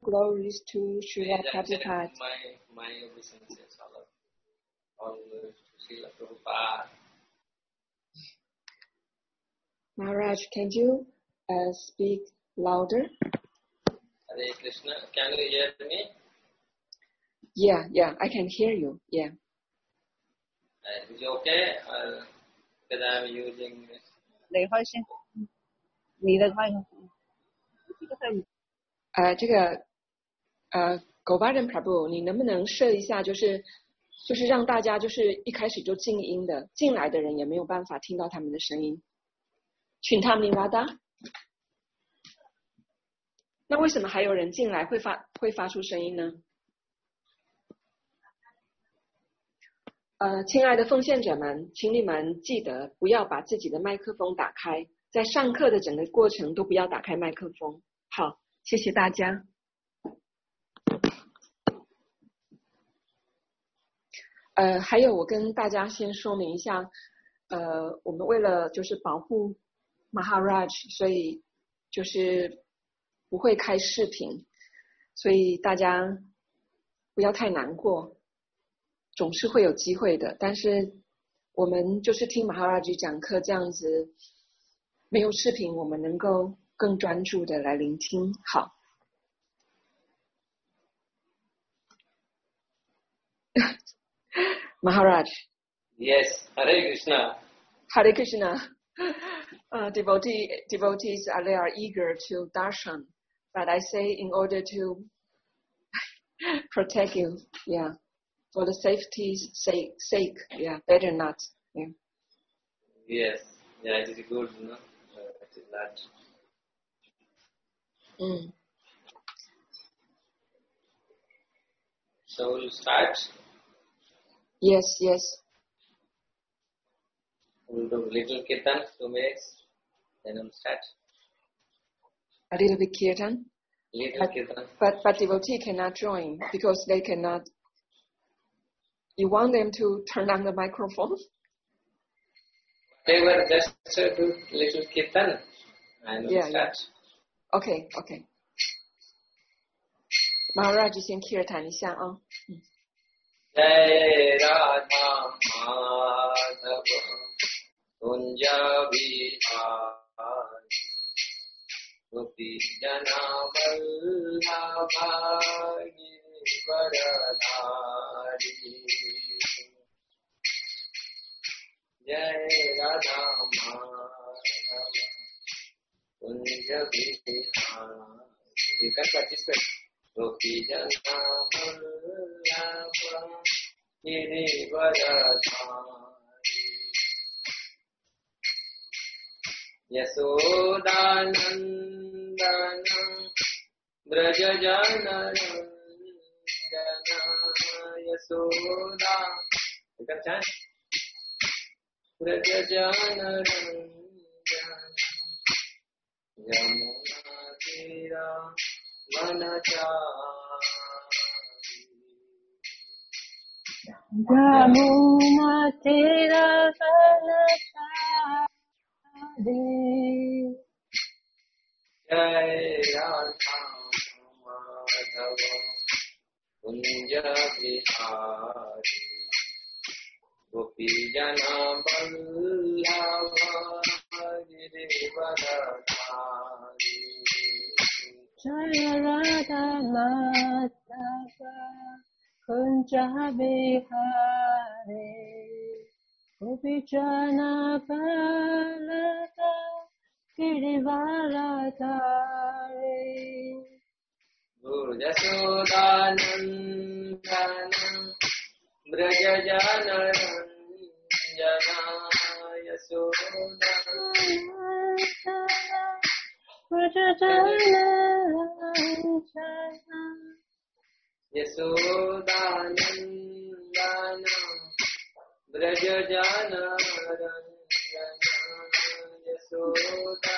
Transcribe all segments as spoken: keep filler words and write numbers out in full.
glories to Srila Prabhupada. My, my obeisances, all of all to Srila Prabhupada. Maharaj, can you uh, speak louder? Hare Krishna, can you hear me? Yeah, yeah, I can hear you, yeah. Uh, is it okay? Uh, because I am using this. 你开先，你的开。 呃，这个呃 Govardhan Prabhu， 你能不能设一下，就是就是让大家就是一开始就静音的，进来的人也没有办法听到他们的声音。请他们拉达。那为什么还有人进来会发会发出声音呢？呃，亲爱的奉献者们，请你们记得不要把自己的麦克风打开，在上课的整个过程都不要打开麦克风。好，谢谢大家。呃，还有我跟大家先说明一下，呃，我们为了就是保护 Maharaj， 所以就是不会开视频，所以大家不要太难过，总是会有机会的。但是我们就是听 Maharaj 讲课这样子，没有视频，我们能够更专注的来聆听。好。Maharaj. Yes, Hare Krishna. Hare Krishna. Uh, devotee, devotees are, they are eager to darshan, but I say in order to protect you, yeah, for the safety's sake, sake, yeah, better not. Yeah. Yes, yeah, it is good, no? Uh, it is not. Mm. So we'll start. Yes, yes. We'll do little kirtan, two minutes, then we'll start. A little bit kirtan. Little But, kirtan. but, but devotee cannot join because they cannot. You want them to turn on the microphone? They were just uh, do little kirtan and we'll Yeah, start. Yeah. Okay, okay. Maharaj 先 kirtan 一下啊。嗯 Jai Radha Madhava Kunja Vihari Gopi Jana Vallabha Girivardhari Jai Radha Madhava Kunja Vihari. You can participate. Gopi Jana Vallabha Girivardhari Yasodanandana Brajajana Randana Yasoda. You can chant. Brajajana Randana Yamuna Tira Manachari Yamuna Tira Vanachari Jai Radha Madhava Kunja Vihari Gopi Jana Vallabha Girivardhari Jaya Radha Madhava Kunja Vihari Gopi Jana Vallabha Girivardhari Guru Yasodanandana Brajajana Randana Yasoda Brajajana Yasodanandana Brajajana Randana Yasoda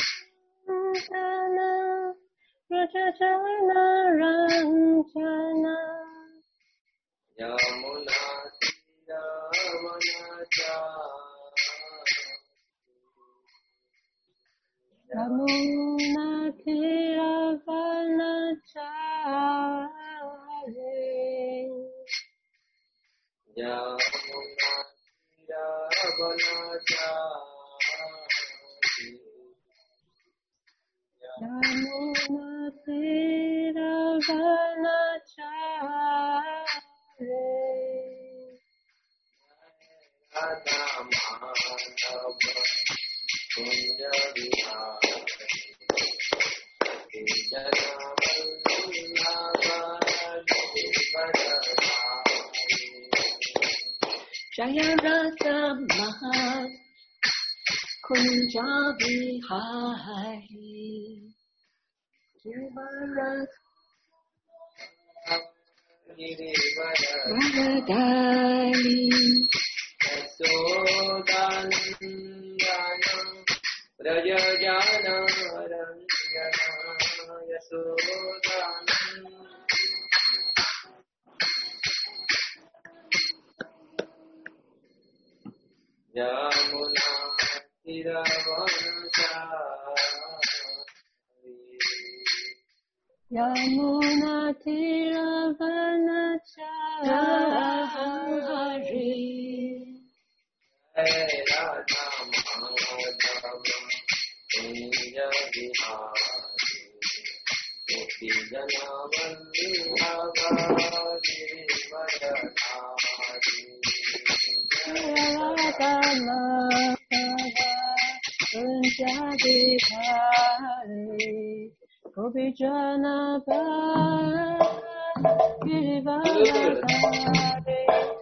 Brajajana Ranjana Yamuna Tira Vanachari Yamuna Tira Vanachari Yamuna Jaya Radha Maha Kunja Vihari Varadali Yasodanandana Rajajana Ranjana Yasodanandana Yamuna Tiravanachari Yamuna Tiravanachari Jai Radha Madhava Kunja Vihari Gopi Jana Vallabha Girivaradhari Radha Madhava Kunja Vihari Gopi Jana Girivaradhari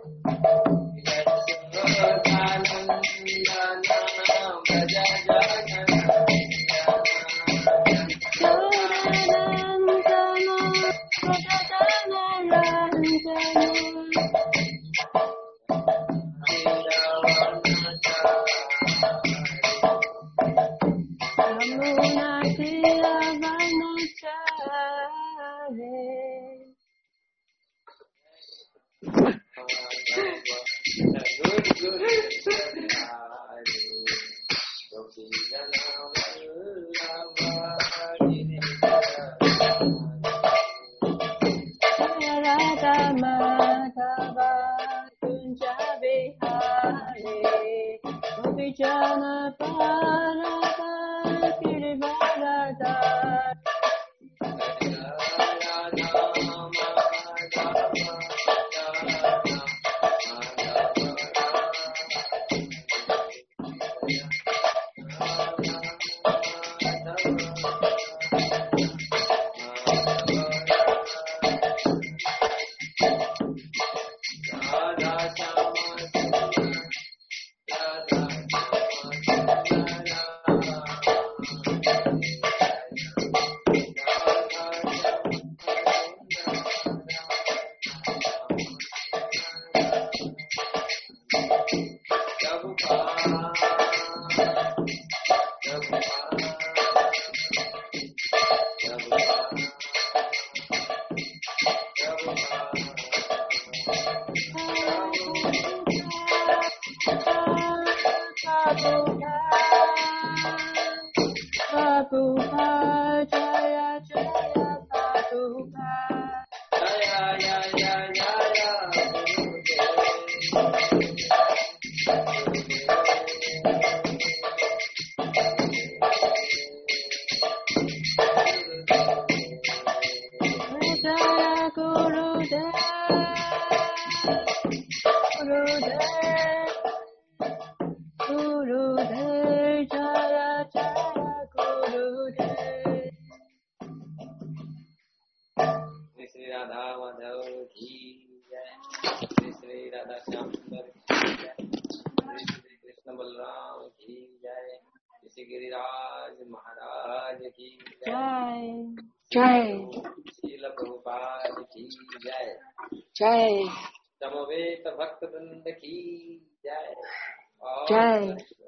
Jai Srila Prabhupada ki jai. Jai Samaveta Bhakta Vrinda ki jai. All Jai.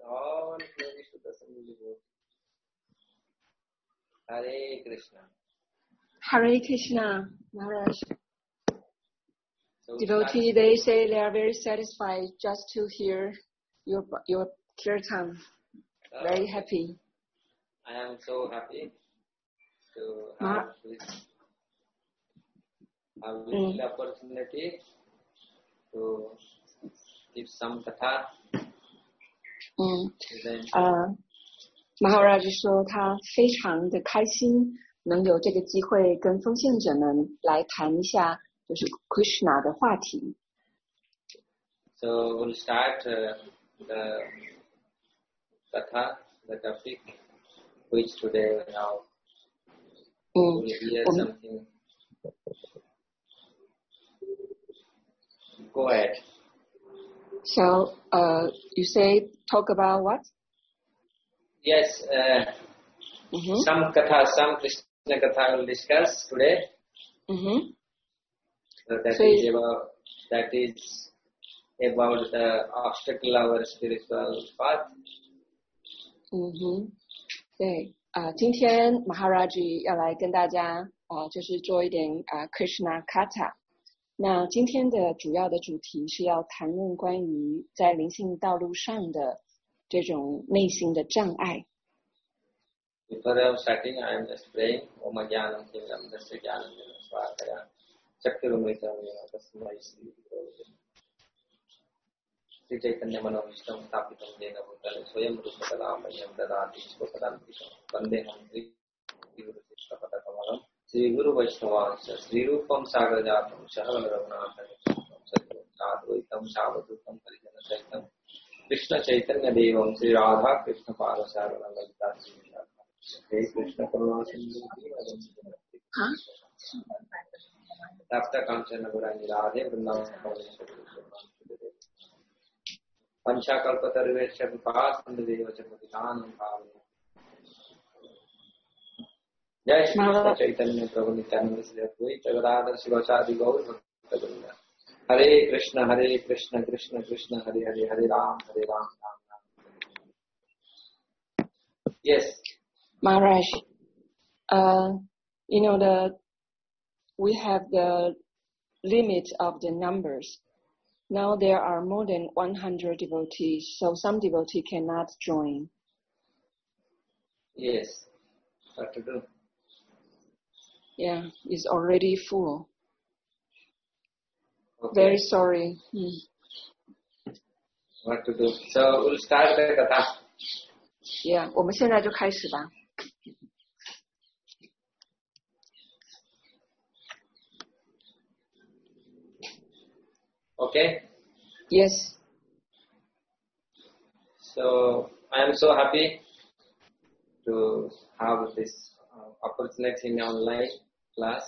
all glory to the Assembly Lord. Hare Krishna. Hare Krishna Maharaj. So Devotee, they say they are very satisfied just to hear your your kirtan. uh, Very happy. I am so happy to Ma- have this, have this Mm. opportunity to give some katha. 嗯 Then 呃，Maharaj 说他非常的开心，能有这个机会跟奉献者们来谈一下就是 Krishna 的话题。 so we'll start uh, the katha, the topic, which today now 嗯 we'll hear 我们 something. Go ahead. So, uh, you say talk about what? Yes, uh, Mm-hmm. some katha, some Krishna katha we'll discuss today. Mm-hmm. So that So is you- about that is about the obstacle of our spiritual path. 嗯哼，对啊、呃今天 Maharaj 要来跟大家啊、呃就是做一点啊、呃 Krishna Katha。那今天的主要的主题是要谈论关于在灵性道路上的这种内心的障碍。 Before I was starting, I am just praying. Om Jnanam Tinam Dasya Jnanam Svakaya Chaktirumitam Tasmai Sri Sri Chaitanya Manovistam Stapitam Jena Bhutale Swayam Rupamadam Dadati Swapadantikam Vandeham Sri Guru Siksapata Kamalam Sri Guru Vaishnavasya Sri Rupam Sagrajatam Shahala Raghunathan Sadhuitam Savadutam Parijana Saitam Krishna Chaitanya Devam Sri Radha Krishna Parasarana Lalita Sri Hey Krishna Karuna Sindhu Tapta Kanchana Gurani Radhe Vrindavan Pancha Kalpatarvesha Vipas Pandadeva Chamaditanam Bhavani Jai Shri Krishna Chaitanya Prabhu Nityananda Sri Advaita Gadadhar Sivasadi Gaur Bhakta Hare Krishna Hare Krishna Krishna Krishna Hare Hare Hare Ram Hare Ram Ram Ram. Yes. Maharaj, uh, you know the we have the limit of the numbers. Now there are more than one hundred devotees, so some devotee cannot join. Yes. What to do? Yeah, it's already full. Okay. Very sorry. Hmm. What to do? So we'll start the katha. Yeah, 我们现在就开始吧。 Okay. Yes. So I am so happy to have this uh, opportunity in online class.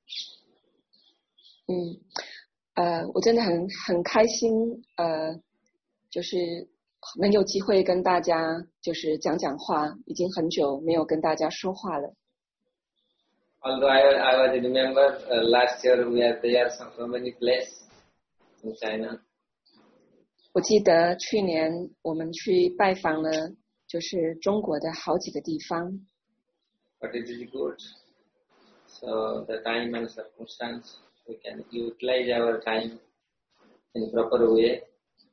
嗯，呃，我真的很很开心，呃，就是能有机会跟大家就是讲讲话，已经很久没有跟大家说话了。 Although I, I was remember uh, last year we are there so, so many places in China. 我记得去年我们去拜访了就是中国的好几个地方， But it is good. So the time and circumstance we can utilize our time in proper way.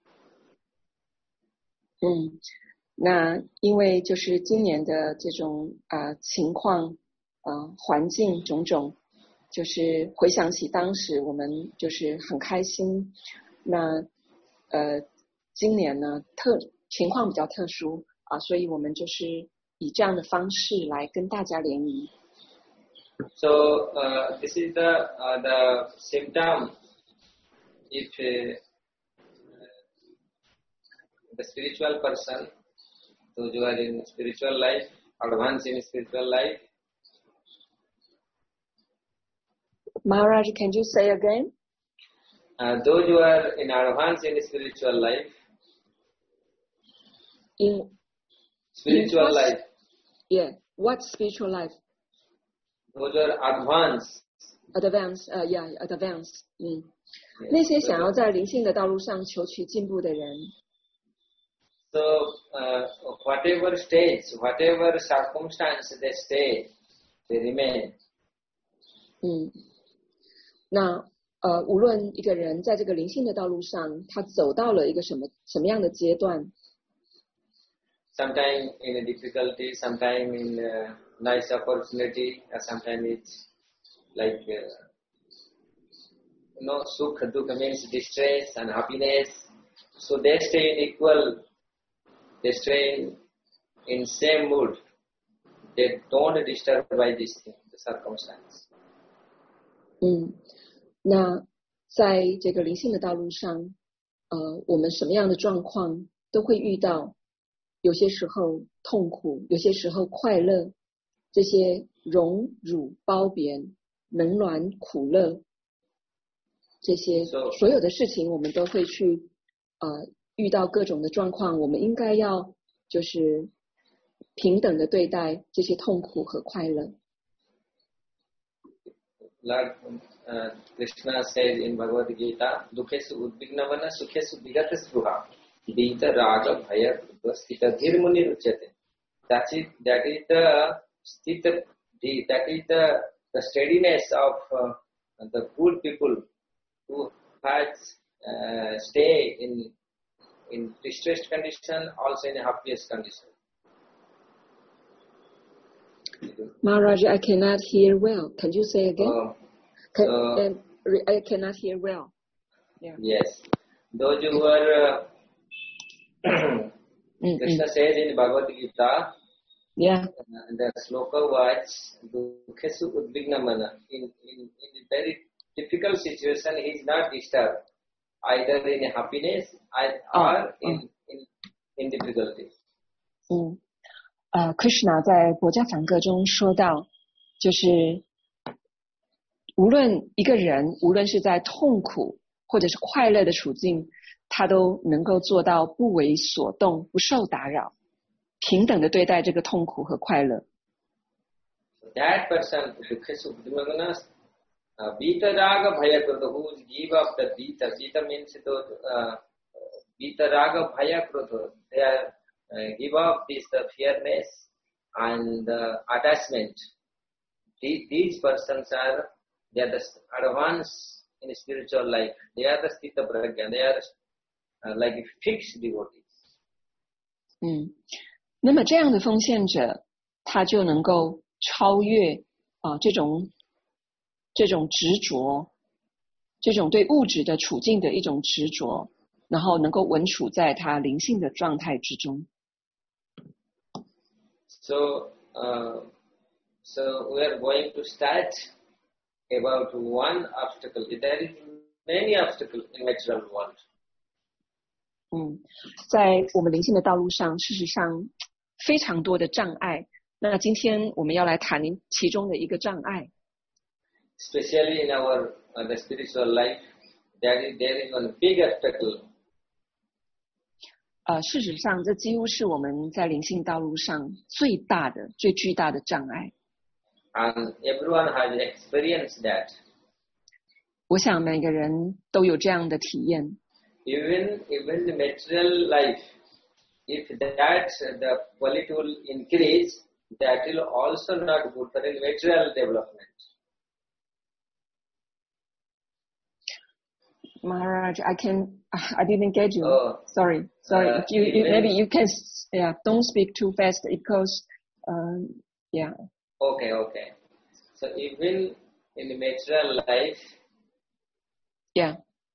嗯，那因为就是今年的这种啊、呃、情况，呃环境种种，就是回想起当时我们就是很开心。那呃今年呢特情况比较特殊啊、所以我们就是以这样的方式来跟大家联谊。 So uh, this is the uh, the symptom. If uh, the spiritual person, those who are in spiritual life, advanced in spiritual life, Maharaj, can you say again? uh, those who are in advanced in spiritual life, In spiritual what- life, yeah, what spiritual life? those who are advanced. Advance, 呃、uh, ，yeah, advance， 嗯。 Yes, 那些 those 想 are- 要在灵性的道路上求取进步的人， So, uh, whatever stage, whatever circumstance they stay, they remain. 嗯，那呃，无论一个人在这个灵性的道路上，他走到了一个什么什么样的阶段， Sometimes in a difficulty, sometimes in a nice opportunity, or sometimes it's like, uh, you know, sukha, dukkha means distress and happiness. So they stay in equal, they stay in, in same mood. They don't disturb by this thing, the circumstance. 嗯，那在这个灵性的道路上，呃，我们什么样的状况都会遇到，有些时候痛苦，有些时候快乐，这些荣辱褒贬、冷暖苦乐，这些 So- 所有的事情，我们都会去呃遇到各种的状况，我们应该要就是平等的对待这些痛苦和快乐。 Lord uh, Krishna says in Bhagavad Gita, Dukhesu udvignavana sukhesu vigata spruha, Vita raga bhaya sthita dhirmuni ruchyate. That is, that is the sthita, the, that is the, the steadiness of uh, the good people who has uh, stay in in distressed condition, also in happiest condition. Maharaj, I cannot hear well. Can you say again? Uh, Can, so- um, re- I cannot hear well. Yeah. Yes. Those who were, uh, Mm, Krishna mm. says in Bhagavad Gita, Yeah. uh, the sloka was, Dukhesu udvignamana. In, in, in a very difficult situation, he is not disturbed, either in happiness or Oh, in, in, in difficulty. 嗯，呃 ，Krishna 在《国家梵歌》中说到，就是无论一个人，无论是在痛苦或者是快乐的处境，他都能够做到不为所动，不受打扰，平等的对待这个痛苦和快乐。 That person, Dukhesu udvignamana, uh, Vita raga bhaya krodha, who give up the Vita. Vita means those, uh, Vita raga bhaya krodha. They are uh, give up this the fearness and the attachment. These, these persons are they are the advanced in spiritual life. They are the sthita prajna. They are uh, like fixed devotees. 嗯，那么这样的奉献者，他就能够超越啊、这种这种执着，这种对物质的处境的一种执着，然后能够稳处在他灵性的状态之中。 So, uh, so we are going to start about one obstacle. There is many obstacles in material world. 嗯，在我们灵性的道路上，事实上非常多的障碍。那今天我们要来谈其中的一个障碍。 Especially in our uh, the spiritual life, there is there is one big obstacle. 呃，事实上，这几乎是我们在灵性道路上最大的、最巨大的障碍。 And everyone has experienced that. 我想每个人都有这样的体验。 Even even the material life, if that the quality will increase, that will also not good for the material development. Maharaj, I can, I didn't get you. Oh. Sorry, sorry. Uh, you, you, even- maybe you can, yeah, don't speak too fast because, um, yeah. Okay, okay. So even in the material life, Yeah.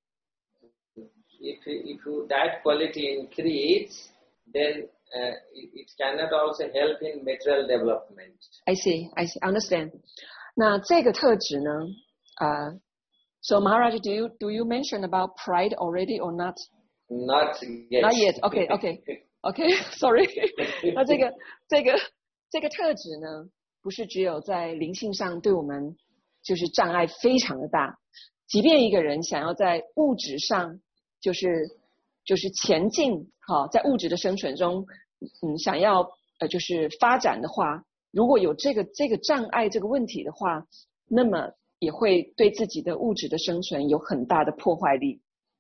if if you, that quality increase, then uh, it, it cannot also help in material development. I see, I see, understand. 那这个特质呢，呃、so Maharaj, do you do you mention about pride already or not? Not yet. Not yet. Okay, okay. Okay, sorry. 那这个这个这个特质呢，不是只有在灵性上对我们就是障碍非常的大，即便一个人想要在物质上就是就是前进，好，在物质的生存中，嗯，想要呃就是发展的话，如果有这个这个障碍这个问题的话，那么也会对自己的物质的生存有很大的破坏力。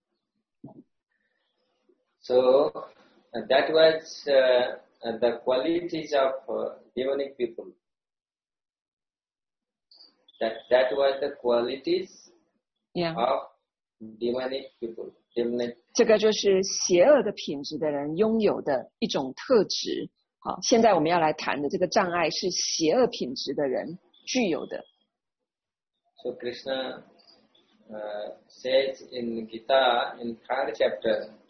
So uh, that was uh, uh, the qualities of uh, demonic people. That that was the qualities Yeah. of demonic people. Demonic. 这个就是邪恶的品质的人拥有的一种特质。好，现在我们要来谈的这个障碍是邪恶品质的人具有的。 So Krishna uh, says in Gita in third chapter,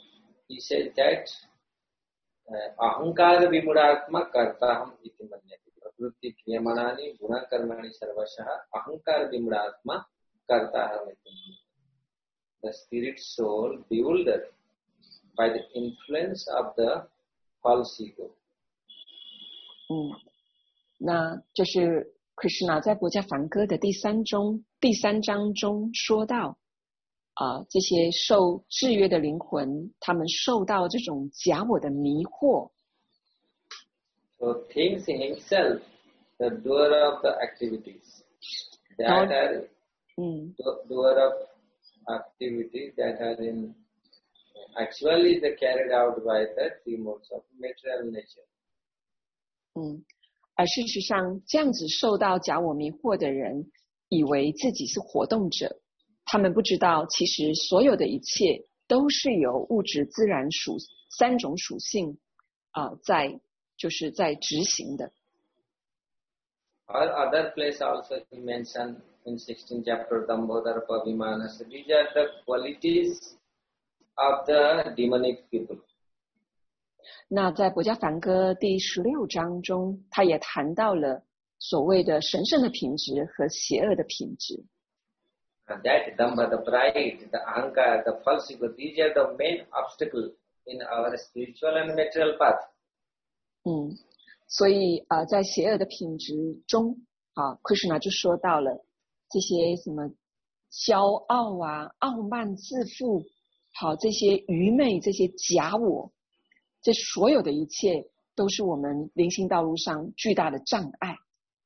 he says that ahankara vimudatma kartaham iti manyate. Prakriti kriyamani guna karmani sarvashah ahankara vimudatma kartaham iti manyate. The spirit soul bewildered by the influence of the false ego. 嗯，那就是 Krishna 在《博伽梵歌》的第三中第三章中说到，啊、呃，这些受制约的灵魂，他们受到这种假我的迷惑。 So thinks himself the doer of the activities that are, 嗯 doer of activities that are in actually they carried out by the three modes of material nature. 嗯，而事实上，这样子受到假我迷惑的人，以为自己是活动者，他们不知道，其实所有的一切都是由物质自然属三种属性啊、呃，在就是在执行的。 Or other place also he mentioned in sixteenth chapter Dambodhara Pavimanasa. These are the qualities of the demonic people. 那在《博伽梵歌》第十六章中，他也谈到了所谓的神圣的品质和邪恶的品质。 And that damba, the pride, the ahankara, the false ego, these are the main obstacle in our spiritual and material path. 嗯，所以啊、呃，在邪恶的品质中，啊 ，Krishna 就说到了这些什么骄傲啊、傲慢自负，好，这些愚昧、这些假我。这所有的一切都是我们灵性道路上巨大的障碍。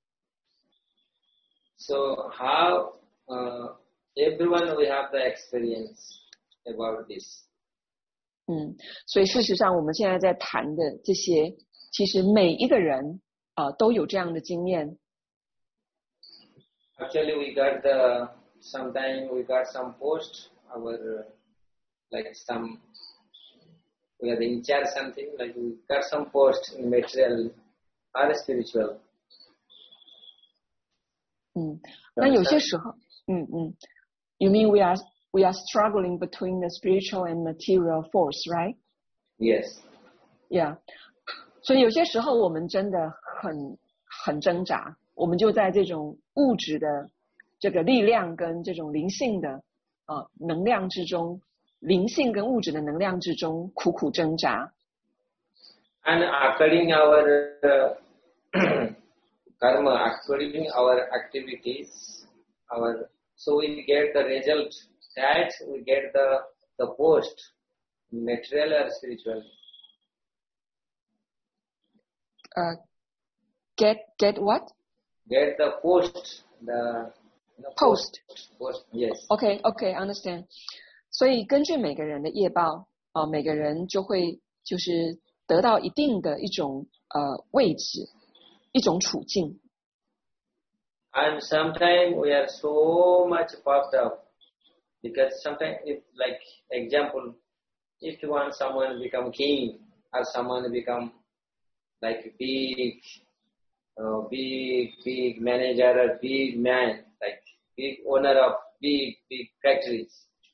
So how uh, everyone we have the experience about this. 嗯，所以事实上我们现在在谈的这些，其实每一个人啊、呃、都有这样的经验。 Actually, we got the sometime we got some post our like some. We are in charge something like we got some post in material or spiritual. 嗯，那有些时候，嗯嗯 ，You mean we are we are struggling between the spiritual and material force, right? Yes. Yeah. 所以有些时候我们真的很很挣扎，我们就在这种物质的这个力量跟这种灵性的呃能量之中。灵性跟物质的能量之中苦苦挣扎。 And according our uh, karma, according our activities, our so we get the result that we get the the post, material or spiritual. Uh, get get what? Get the post, the you know, post. Post, yes. Okay, okay, understand. 所以根据每个人的业报啊、呃，每个人就会就是得到一定的一种呃位置，一种处境。 And sometimes we are so much puffed up because sometimes if like example, if you want someone to become king or someone to become like big, uh, big, big manager or big man, like big owner of big, big factories.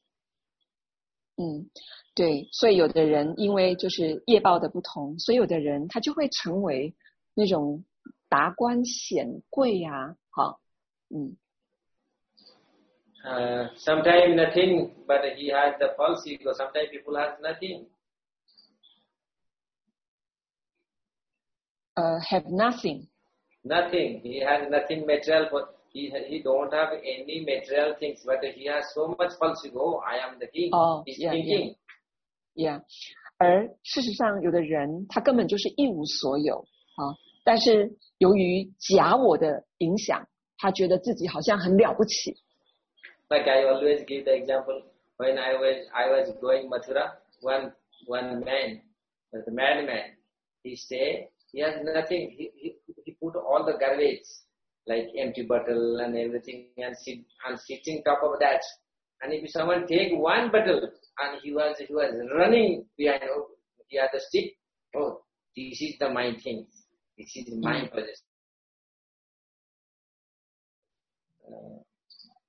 嗯，对，所以有的人因为就是业报的不同，所以有的人他就会成为那种达官显贵呀、啊，好，嗯。 Uh, sometimes nothing, but he has the false ego. Sometimes people has nothing. Uh, have nothing. Nothing. He has nothing material, but he he don't have any material things, but he has so much false ego. Oh, I am the king. Oh, He's yeah, thinking. Yeah. yeah. 而事实上，有的人他根本就是一无所有啊，但是由于假我的影响，他觉得自己好像很了不起。 Like I always give the example when I was I was going Mathura, one one man, the madman, he say he has nothing. He he he put all the garbage like empty bottle and everything and sit and sitting top of that. And if someone take one bottle and he was he was running behind, oh, he had the stick. Oh, this is the my thing. This is my possession. Uh,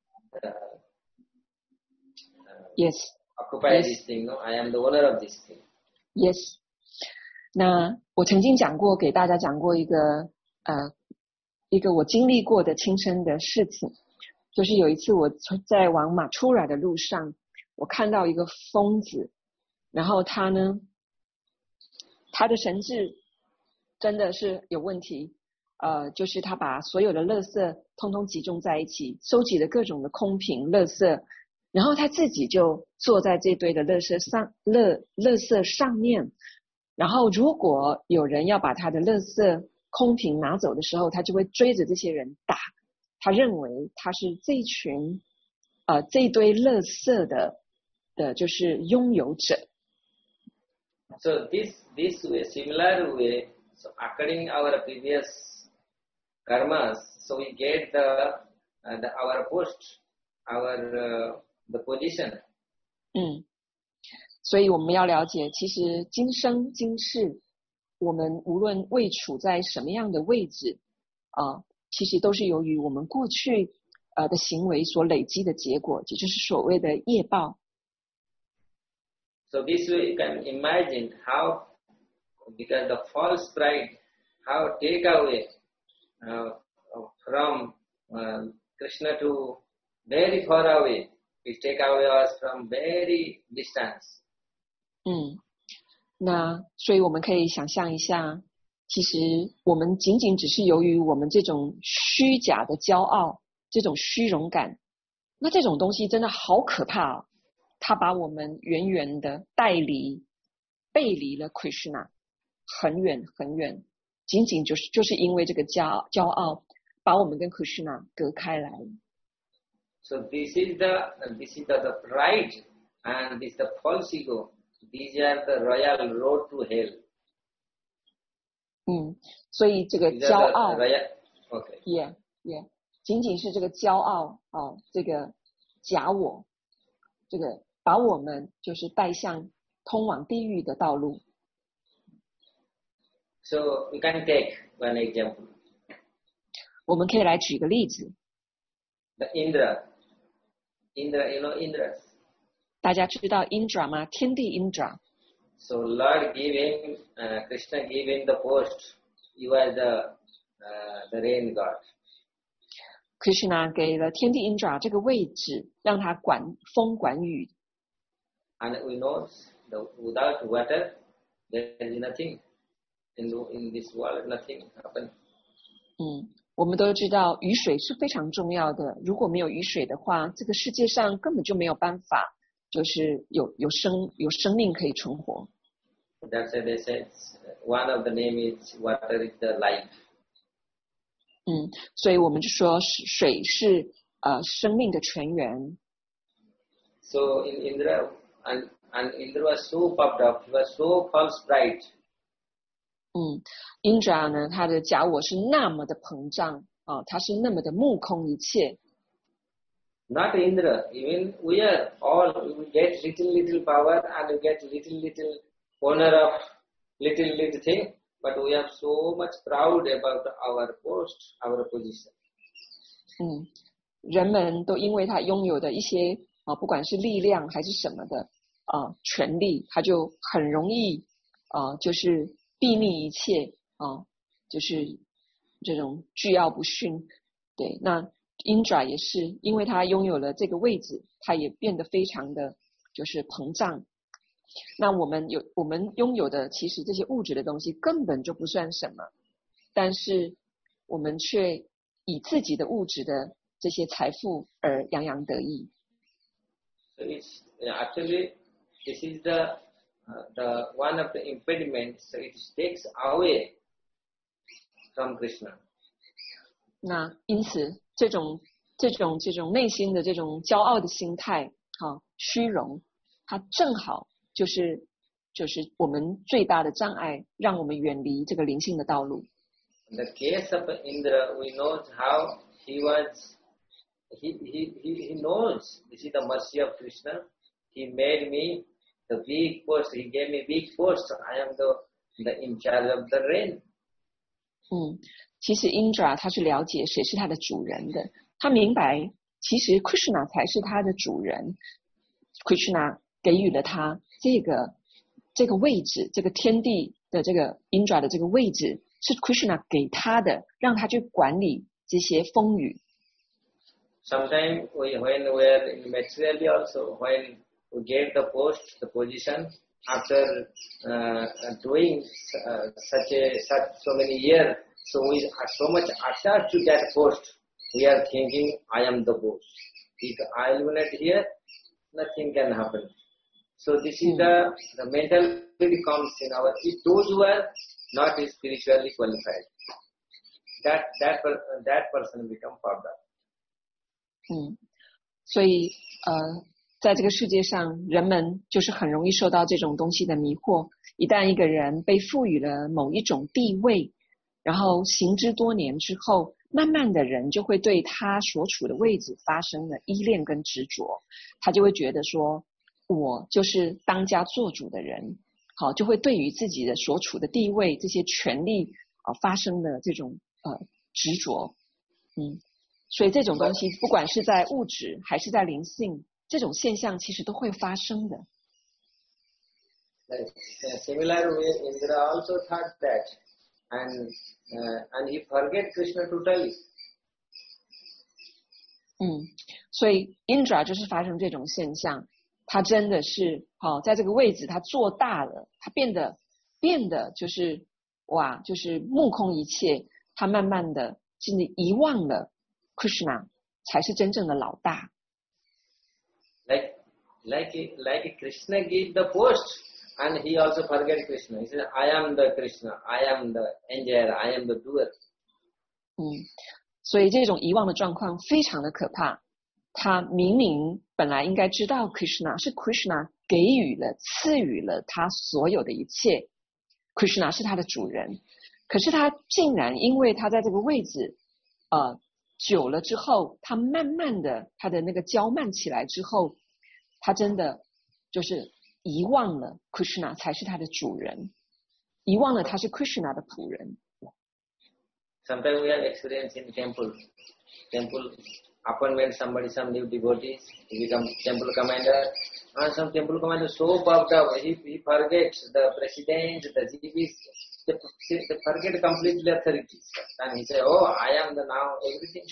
Uh, yes. occupy yes. this thing, no? I am the owner of this thing. Yes， 那我曾经讲过，给大家讲过一个呃一个我经历过的亲身的事情，就是有一次我在往马出来的路上，我看到一个疯子，然后他呢，他的神智真的是有问题，呃，就是他把所有的垃圾通通集中在一起，收集了各种的空瓶、垃圾，然后他自己就坐在这堆的垃圾上、垃垃圾上面，然后如果有人要把他的垃圾空瓶拿走的时候，他就会追着这些人打。他认为他是这一群呃这一堆垃圾的的就是拥有者。 So this this way, similar way, so according our previous karmas, so we get the uh, the our post, our uh, the position. 嗯，所以我们要了解，其实今生今世，我们无论位处在什么样的位置啊、呃，其实都是由于我们过去呃的行为所累积的结果，也就是所谓的业报。 So this way you can imagine how, because the false pride, how take away uh, from uh, Krishna to very far away, it take away us from very distance. 嗯，那所以我们可以想象一下，其实我们仅仅只是由于我们这种虚假的骄傲，这种虚荣感，那这种东西真的好可怕哦。他把我们远远的带离、背离了 Krishna， 很远很远，仅仅就是就是因为这个骄傲，骄傲把我们跟 Krishna 隔开来。 So this is the this is the, the pride and this is the false ego. These are the royal road to hell. 嗯，所以这个 These 骄 are the 傲 royal, okay. ，yeah yeah，仅仅是这个骄傲哦，这个假我，这个把我们就是带向通往地狱的道路。 So we can take one example. 我们可以来举个例子， The Indra, Indra, you know Indra. 大家知道 Indra 吗？天地 Indra。 So Lord gave him, uh, Krishna gave him the post. You are the uh, the rain god. Krishna 给了天地 Indra 这个位置，让他管风管雨。 And we know the, without water, there is nothing in the, in this world. Nothing happen. 嗯，我们都知道雨水是非常重要的。如果没有雨水的话，这个世界上根本就没有办法，就是有有生有生命可以存活。 That's why they said one of the name is water is the life. 嗯，所以我们就说水是呃生命的泉源。 So in Indra, and, and Indra was so puffed up, he was so false pride. 嗯 ，Indra 呢，他的假我是那么的膨胀啊、哦，他是那么的目空一切。 Not Indra, even we are all, we get little little power and we get little little owner of little little thing, but we are so much proud about our post, our position. 嗯，人们都因为他拥有的一些啊，不管是力量还是什么的啊，权力，他就很容易啊，就是避避一切啊，就是这种倨傲不驯。对，那 Indra 也是，因为他拥有了这个位置，他也变得非常的就是膨胀。那我们有我们拥有的，其实这些物质的东西根本就不算什么，但是我们却以自己的物质的这些财富而洋洋得意。 So it's actually this is the uh, the one of the impediments. So it takes away from Krishna. 那因此，这种这种这种内心的这种骄傲的心态，哈、啊，虚荣，它正好就是就是我们最大的障碍，让我们远离这个灵性的道路。 In the case of Indra, we know how he was. He he he he knows this is the mercy of Krishna. He made me the big post. He gave me big post. I am the the in charge of the rain. 嗯，其实 Indra 他是了解谁是他的主人的，他明白其实 Krishna 才是他的主人。Krishna 给予了他这个这个位置，这个天地的这个 Indra 的这个位置是 Krishna 给他的，让他去管理这些风雨。 Sometimes we, when we are in materially also, when we get the post, the position, after uh, doing uh, such a such so many years, so we are so much attached to that post, we are thinking, I am the boss. If I will not here, nothing can happen. So this is the, the mentality comes in our, if those who are not spiritually qualified, that that that person become father. 嗯，所以呃，在这个世界上，人们就是很容易受到这种东西的迷惑。一旦一个人被赋予了某一种地位，然后行之多年之后，慢慢的人就会对他所处的位置发生了依恋跟执着，他就会觉得说，我就是当家做主的人，好，就会对于自己的所处的地位、这些权利啊、呃、发生的这种呃执着，嗯。所以这种东西，不管是在物质还是在灵性，这种现象其实都会发生的。 Like, uh, similar way, Indra also thought that, and uh, and he forget Krishna totally. 嗯，所以 Indra 就是发生这种现象，他真的是好、哦、在这个位置，他做大了，他变得变得就是哇，就是目空一切，他慢慢的甚至遗忘了。Krishna 才是真正的老大。 Like, like, like Krishna gave the post, and he also forget Krishna. He said, "I am the Krishna. I am the enjoyer. I am the doer." 嗯，所以这种遗忘的状况非常的可怕。他明明本来应该知道 Krishna 是 Krishna 给予了、赐予了他所有的一切 ，Krishna 是他的主人，可是他竟然因为他在这个位置，呃。久了之后，他慢慢的，他的那个娇慢起来之后，他真的就是遗忘了 Krishna 才是他的主人，遗忘了他是 Krishna 的仆人。 Sometimes we have experience in temple, temple appointment somebody, some new devotees, he becomes temple commander, and some temple commander so puffed up, he, he forgets the president, the G Ps. They, they forget completely authority, and he say, "Oh, I am the now everything."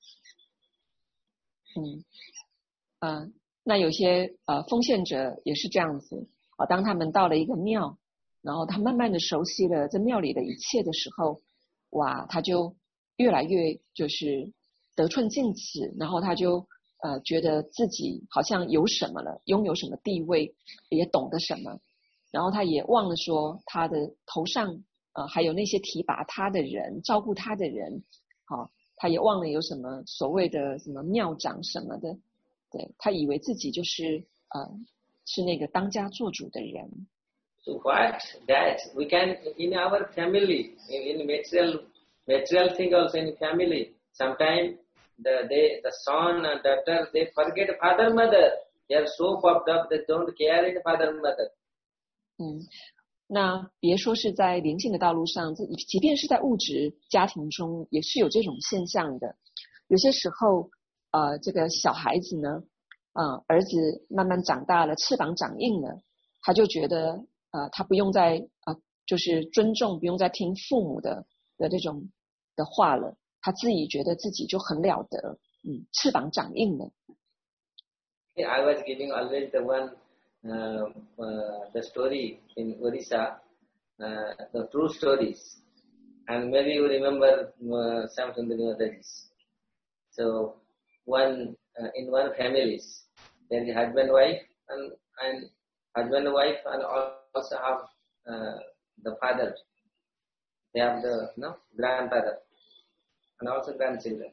嗯，呃，那有些呃奉献者也是这样子啊、呃。当他们到了一个庙，然后他慢慢的熟悉了这庙里的一切的时候，哇，他就越来越就是得寸进尺，然后他就呃觉得自己好像有什么了，拥有什么地位，也懂得什么。然后他也忘了说他的头上呃还有那些提拔他的人，照顾他的人，好、哦，他也忘了有什么所谓的什么庙长什么的，对，他以为自己就是呃是那个当家做主的人。 So what that we can in our family, in, in material material thing also in family, sometimes the they the son and daughter they forget father mother. They are so puffed up they don't care in father mother. 嗯，那别说是在灵性的道路上，这即便是在物质家庭中，也是有这种现象的。有些时候，呃，这个小孩子呢，呃，儿子慢慢长大了，翅膀长硬了，他就觉得，呃，他不用再呃，就是尊重，不用再听父母的的这种的话了，他自己觉得自己就很了得，嗯，翅膀长硬了。 I was giving always the one. Uh, uh, the story in Odisha, uh, the true stories, and maybe you remember uh, some Sundari Mataji's. So one uh, in one families, there is husband wife and and husband wife and also have uh, the father. They have the no grandfather and also grandchildren.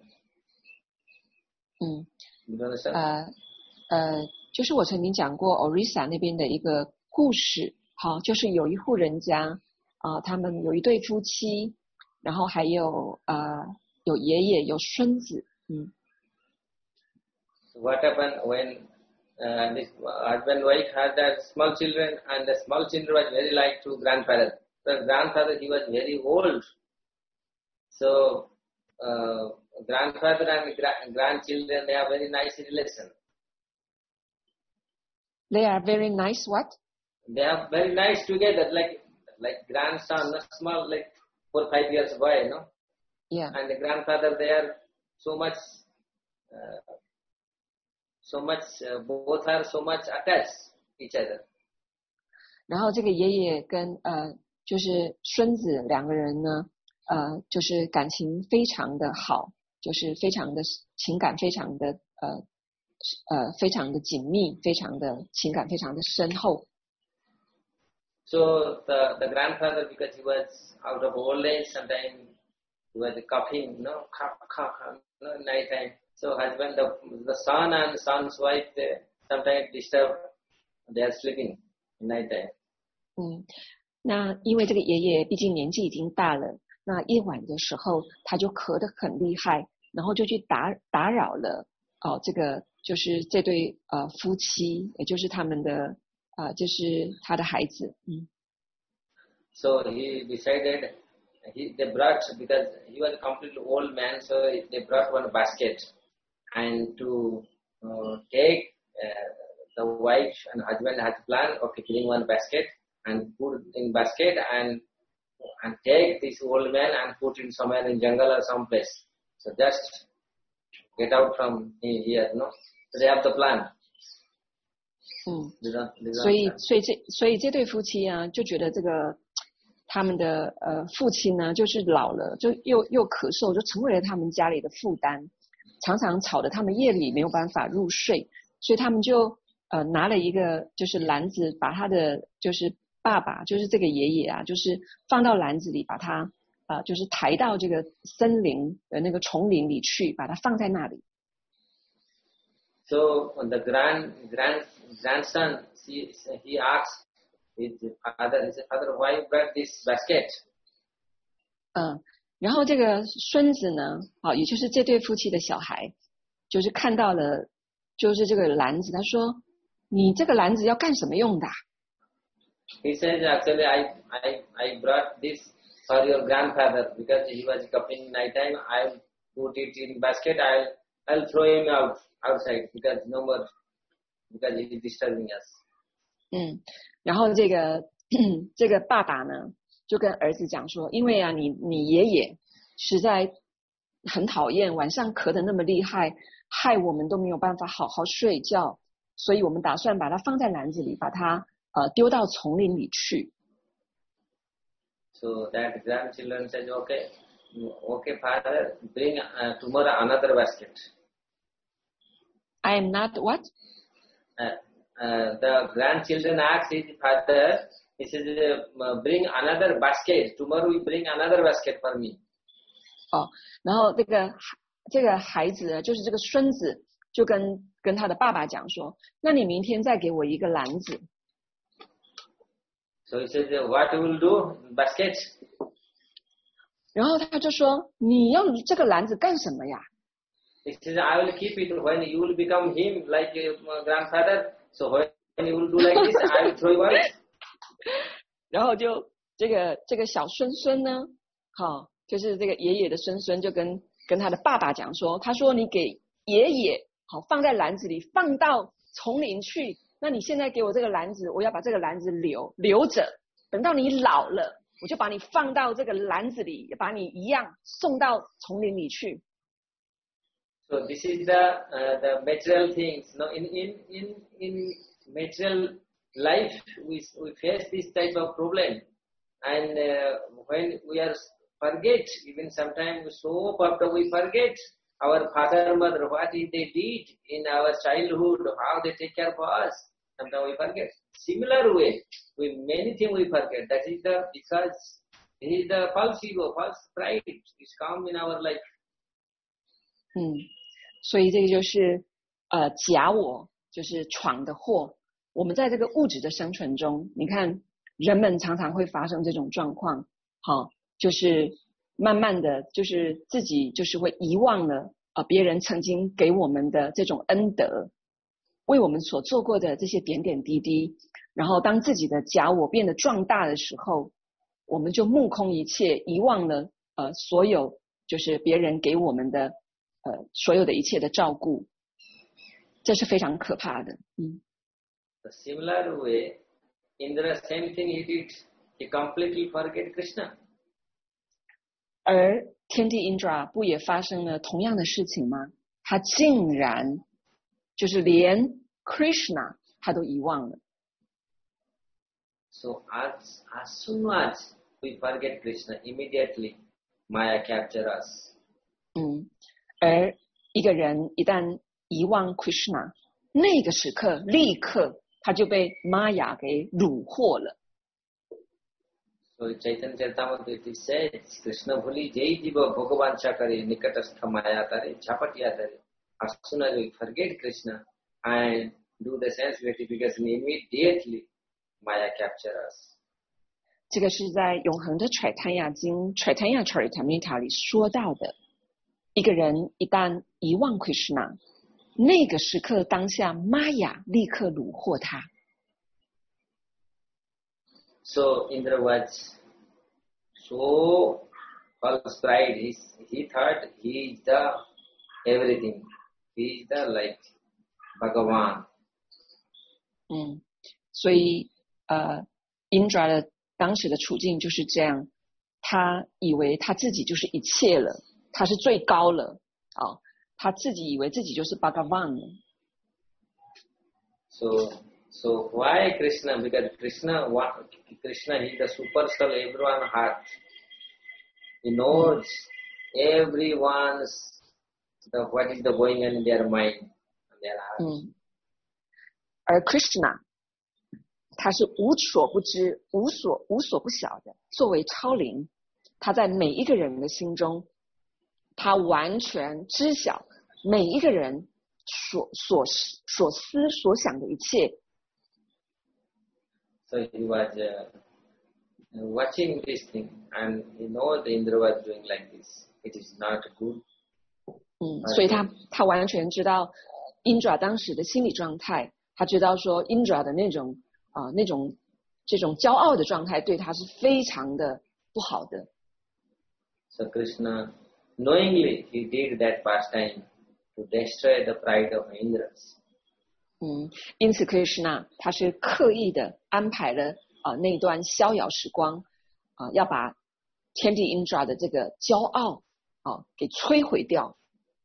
嗯， You understand? 呃呃。就是我曾经讲过 Orissa 那边的一个故事，好，就是有一户人家啊、呃，他们有一对夫妻，然后还有呃有爷爷有孙子，嗯。 So what happened when uh, this husband wife had that small children, and the small children was very like to grandfather. The grandfather he was very old, so uh, grandfather and gra- grandchildren they have very nice relation. They are very nice what? they are very nice together, like like grandson, not small, like four five years boy, you know. Yeah. And the grandfather, they are so much, uh, so much, uh, both are so much attached each other. 然后这个爷爷跟呃就是孙子两个人呢，呃就是感情非常的好，就是非常的情感非常的呃呃非常的紧密，非常的情感非常的深厚。 So the the grandfather, because he was out of old age, sometimes he was coughing, you know, cough, cough, cough, you know, night time. So husband, the the son and son's wife, they sometimes disturb, they are sleeping in night time. 嗯，那因为这个爷爷毕竟年纪已经大了，那夜晚的时候他就咳得很厉害，然后就去打打扰了哦，这个就是这对呃夫妻，也就是他们的呃就是他的孩子，嗯。 So he decided, he they brought, because he was a completely old man, so they brought one basket, and to uh, take uh, the wife and husband had planned of killing one basket and put in basket and and take this old man and put in somewhere in jungle or some place. So just get out from here, no? So they have the plan. 嗯， They don't, they don't 所以 plan. 所以这所以这对夫妻啊，就觉得这个他们的呃父亲呢，就是老了，就又又咳嗽，就成为了他们家里的负担，常常吵得他们夜里没有办法入睡，所以他们就呃拿了一个就是篮子，把他的就是爸爸，就是这个爷爷啊，就是放到篮子里，把他呃就是抬到这个森林的那个丛林里去，把它放在那里。 So the grand grand grandson, he he asked his father, his father, why you brought this basket? 嗯，然后这个孙子呢，啊，也就是这对夫妻的小孩，就是看到了，就是这个篮子，他说：“你这个篮子要干什么用的啊？” He says, actually, I I I brought this for your grandfather because he was coughing night time. I'll put it in basket. I'll I'll throw him out outside because no more because he is disturbing us. 嗯，然后这个这个爸爸呢，就跟儿子讲说，因为啊，你你爷爷实在很讨厌晚上咳得那么厉害，害我们都没有办法好好睡觉，所以我们打算把它放在篮子里，把它呃丢到丛林里去。 So that grandchildren says, okay, okay, father, bring uh, tomorrow another basket. I am not what? Uh, uh, the grandchildren asked his father, he says, uh, bring another basket. Tomorrow we bring another basket for me. 哦，然后这个这个孩子就是这个孙子，就跟跟他的爸爸讲说，那你明天再给我一个篮子。 So he says, what you will do? Basket. 然后他就说，你要这个篮子干什么呀？ He says, I will keep it when you will become him like your grandfather. So when you will do like this, I will throw you out. 然后就这个这个小孙孙呢，好、哦，就是这个爷爷的孙孙就跟跟他的爸爸讲说，他说你给爷爷好放在篮子里，放到丛林去。那你现在给我这个篮子，我要把这个篮子留留着，等到你老了，我就把你放到这个篮子里，把你一样送到丛林里去。 So this is the uh, the material things. No, in in in in material life, we we face this type of problem, and uh, when we are forget, even sometimes so after we forget our father mother what they did in our childhood, how they take care of us. Sometimes we forget. Similar way, with many things we forget. That is the because it is the false ego, false pride is come in our life. 嗯，所以这个就是呃假我，就是闯的祸。我们在这个物质的生存中，你看人们常常会发生这种状况，好，就是慢慢的就是自己就是会遗忘了呃别人曾经给我们的这种恩德，为我们所做过的这些点点滴滴，然后当自己的假我变得壮大的时候，我们就目空一切，遗忘了呃所有就是别人给我们的呃所有的一切的照顾，这是非常可怕的。嗯。 The similar way, Indra, same thing he did. He completely forget Krishna. 而天帝 Indra 不也发生了同样的事情吗？他竟然就是连 Krishna 他都遗忘了。 So as, as soon as we forget Krishna, immediately Maya capture us. 嗯，而一个人一旦遗忘 Krishna， 那个时刻立刻他就被 Maya 给虏获了。 So Chaitanya Charitamrita says, Krishna bhuli jai jiva bhagavan chakare nikatastha maya tare chapatiya tare. As soon as we forget Krishna and do the sense gratification, immediately Maya capture us. 这个是在永恒的 Chaitanya 经 Chaitanya Charitamrita 里说到的。一个人一旦遗忘 Krishna， 那个时刻当下 Maya 立刻虏获他。 So Indra was so false pride. He, he thought he is the everything. He is the like Bhagavan. 嗯，所以呃 Indra 的当时的处境就是这样，他以为他自己就是一切了，他是最高了啊、哦，他自己以为自己就是 Bhagavan 了。 So So why Krishna? Because Krishna, what, Krishna is the superstar everyone's heart. He knows everyone's the what is the going on in their mind and their heart. 嗯，而 Krishna 他是无所不知、无所无所不晓的，作为超灵，他在每一个人的心中，他完全知晓每一个人所所所思所想的一切。 So he was uh, watching this thing, and he knows the Indra was doing like this. It is not good. 嗯，所以他他完全知道 Indra 当时的心理状态，他知道说 Indra 的那种啊、呃、那种这种骄傲的状态对他是非常的不好的。 So Krishna, knowingly, he did that pastime to destroy the pride of Indras. 嗯，因此 Krishna 他是刻意的安排了啊、呃、那段逍遥时光啊、呃，要把天帝 Indra 的这个骄傲啊、呃、给摧毁掉。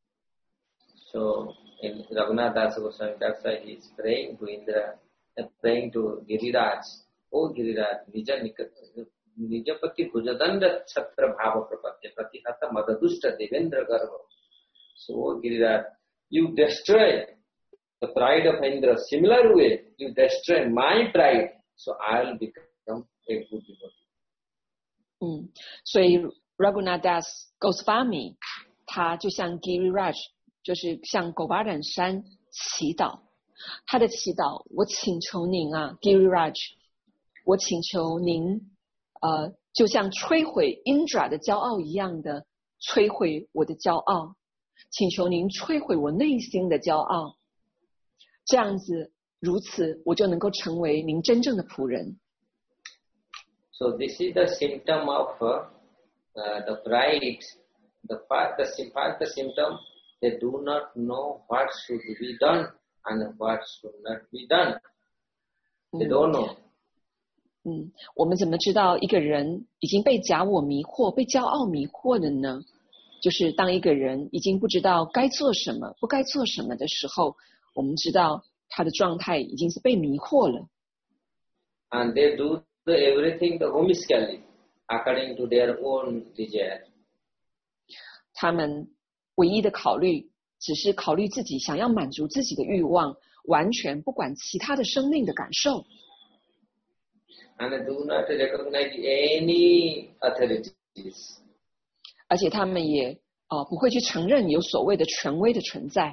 So in Raghunath Das Goswami, that's why he is praying to Indra, uh, praying to Giriraj. Oh Giriraj, Nija Nijapati Bhujadanda Chhatra Bhava Prapatya Pratihata Madadushta Devendra Garva. So oh Giriraj, you destroy the pride of Indra. Similar way, you destroy my pride, so I will become a good devotee. 嗯，所以 Raghunath Das Goswami 他就像 Giriraj， 就是向狗巴染山祈祷。他的祈祷，我请求您啊 ，Giriraj， 我请求您，呃，就像摧毁 Indra 的骄傲一样的摧毁我的骄傲，请求您摧毁我内心的骄傲。这样子，如此，我就能够成为您真正的仆人。 So this is the symptom of uh, uh, the pride. The part, the, part, the symptom, they do not know what should be done and what should not be done. They don't know. 嗯，我们怎么知道一个人已经被假我迷惑、被骄傲迷惑了呢？就是当一个人已经不知道该做什么、不该做什么的时候，我们知道他的状态已经是被迷惑了。 And they do the everything the whimsically, according to their own desire. 他们唯一的考虑只是考虑自己想要满足自己的欲望，完全不管其他的生命的感受。 And they do not recognize any authorities. 而且他们也呃不会去承认有所谓的权威的存在。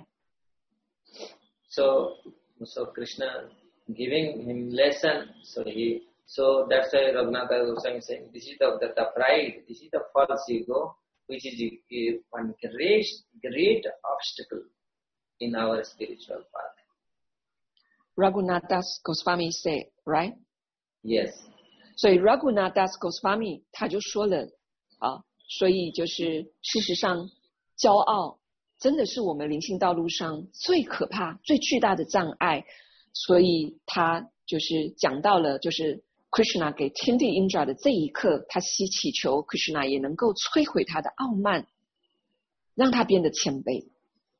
So, so Krishna giving him lesson. So he, so that's why Raghunath Goswami saying, this is the, the the pride, this is the false ego, which is a, one great great obstacle in our spiritual path. Raghunath Das Goswami say, right? Yes. 所以 Raghunath Das Goswami 他就说了啊，所以就是事实上，骄傲真的是我们灵性道路上最可怕、最巨大的障碍。所以他就是讲到了，就是 Krishna 给天帝 Indra 的这一刻，他希祈求 Krishna 也能够摧毁他的傲慢，让他变得谦卑。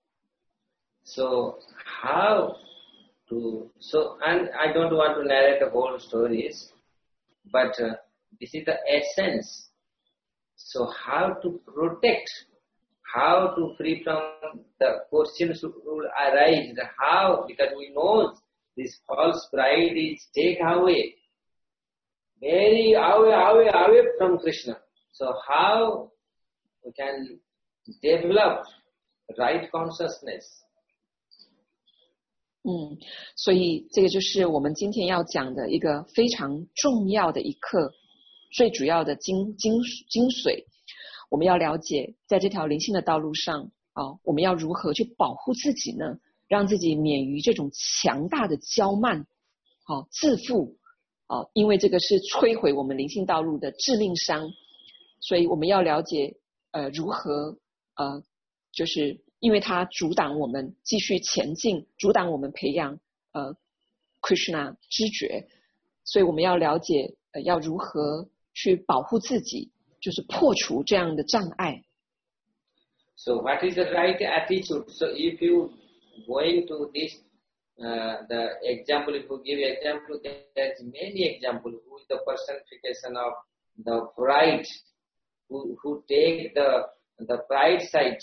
So how to, so, and I don't want to narrate the whole stories, but uh, this is the essence. So how to protect, how to free from the questions will arise, how, because we know this false pride is take away, very away, away, away from Krishna. So how we can develop right consciousness? 嗯，所以这个就是我们今天要讲的一个非常重要的一课，最主要的精精精髓。我们要了解，在这条灵性的道路上啊，我们要如何去保护自己呢？让自己免于这种强大的骄慢、啊自负啊，因为这个是摧毁我们灵性道路的致命伤。所以我们要了解，呃，如何呃，就是因为它阻挡我们继续前进，阻挡我们培养呃 Krishna 知觉，所以我们要了解，呃，要如何去保护自己，就是破除这样的障碍。 So what is the right attitude? So if you going to this, uh, the example, if you give example, there's many examples. Who is the personification of the pride? Who who take the the pride side,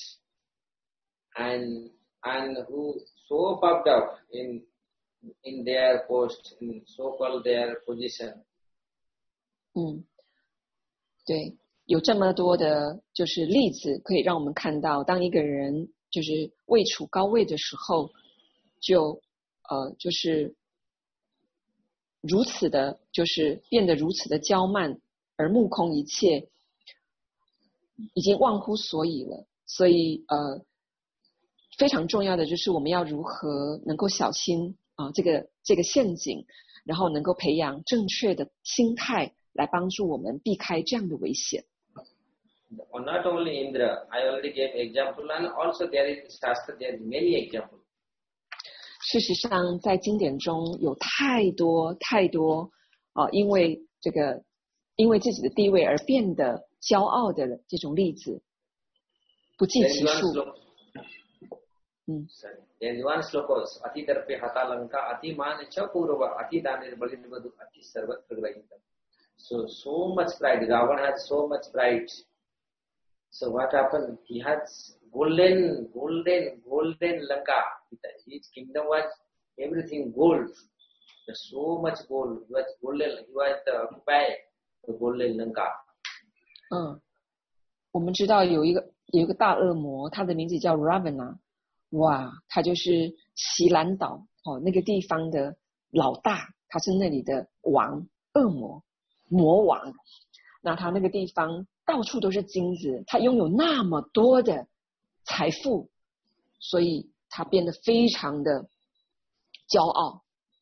and and who so puffed up in in their post, in so called their position. 嗯，对，有这么多的就是例子可以让我们看到，当一个人就是位处高位的时候，就呃就是如此的，就是变得如此的骄慢，而目空一切，已经忘乎所以了。所以呃非常重要的就是我们要如何能够小心啊、呃、这个这个陷阱，然后能够培养正确的心态，来帮助我们避开这样的危险。 Not only Indra, I already gave example, and also there is Shastra, there is many examples. 事实上，在经典中有太多太多啊、呃，因为这个因为自己的地位而变得骄傲的这种例子，不计其数。嗯。 There is one sloka, Ati darpe hata lanka, Ati man cha purva, Ati danir balidvadu, Ati sarvat pragrahitam. So, so much pride. Ravana has so much pride. So what happened? He has golden, golden, golden Lanka. His kingdom was everything gold. There's so much gold. He was golden. He was the occupy the golden Lanka. 嗯，我们知道有一个有一个大恶魔，他的名字叫 Ravana。哇，他就是奇兰岛哦那个地方的老大，他是那里的王，恶魔。魔王，那他那个地方到处都是金子，他拥有那么多的财富，所以他变得非常的骄傲。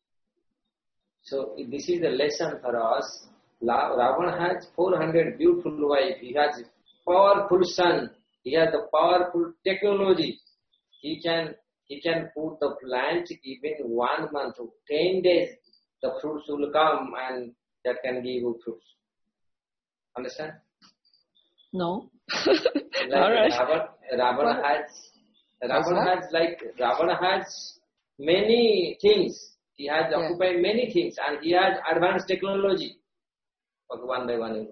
So this is the lesson for us. Ravana has four hundred beautiful wives. He has powerful son. He has the powerful technology. He can he can put the plant even one month, ten days. The fruits will come and that can give you fruits. Understand? No. Like All right. Ravana, Ravana has, Ravana has like Ravana has many things. He has yeah. occupied many things, and he has advanced technology. Okay, one by one.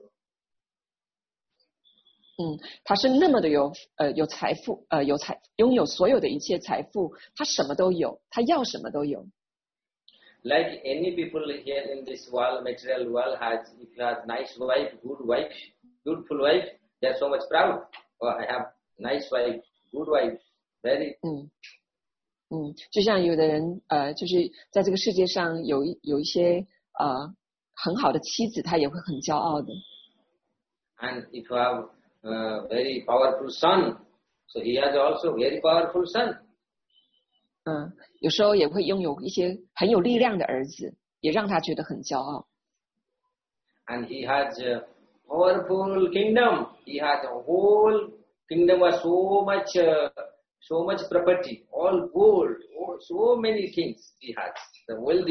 嗯，他是那么的有呃有财富呃有财拥有所有的一切财富，他什么都有，他要什么都有。 Like any people here in this world, material world, has if you have nice wife, good wife, beautiful wife, they are so much proud. Oh, I have nice wife, good wife, very. 嗯嗯，就像有的人呃，就是在这个世界上有一有一些呃很好的妻子，他也会很骄傲的。 And if you have uh, very powerful son, so he has also very powerful son. 嗯，有时候也会拥有一些很有力量的儿子，也让他觉得很骄傲。 And he has a powerful kingdom. He has a whole kingdom of so much, uh, so much property, all gold, all, so many things he has. The wealthy,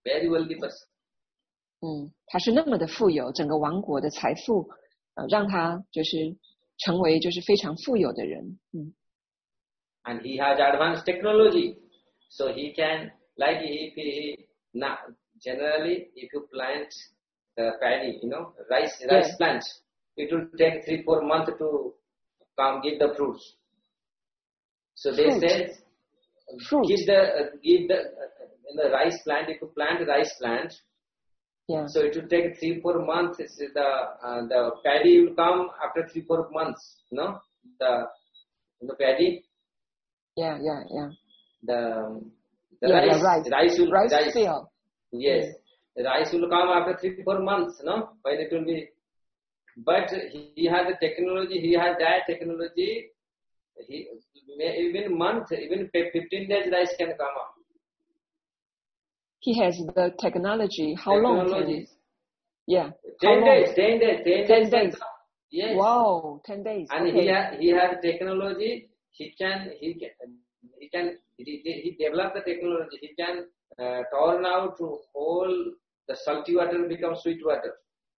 very wealthy person. 嗯，他是那么的富有，整个王国的财富，呃，让他就是成为就是非常富有的人。嗯。 And he has advanced technology, so he can, like if he, now, generally if you plant the paddy, you know, rice, Yeah. rice plant, it will take three, four months to come give the fruits. So they Fruit. say, Fruit. give the, uh, give the, uh, in the rice plant, if you plant rice plant, Yeah. so it will take three, four months, the, uh, the paddy will come after three, four months, you know, the, the paddy. Yeah, yeah, yeah. The, the yeah, rice, yeah, rice, rice will, rice, rice, field. yes, Mm. the rice will come after three, four months, no, when it will be, but he, he has the technology, he has that technology, he, even month, even fifteen days rice can come up. He has the technology. How long can? Technology. Yeah. Ten How days, long? ten days, ten, Ten days. days. Yes. Wow, ten days. And Okay. he has, he has technology. He can, he can, he can, he, he developed the technology. He can uh, turn out to whole the salty water become sweet water.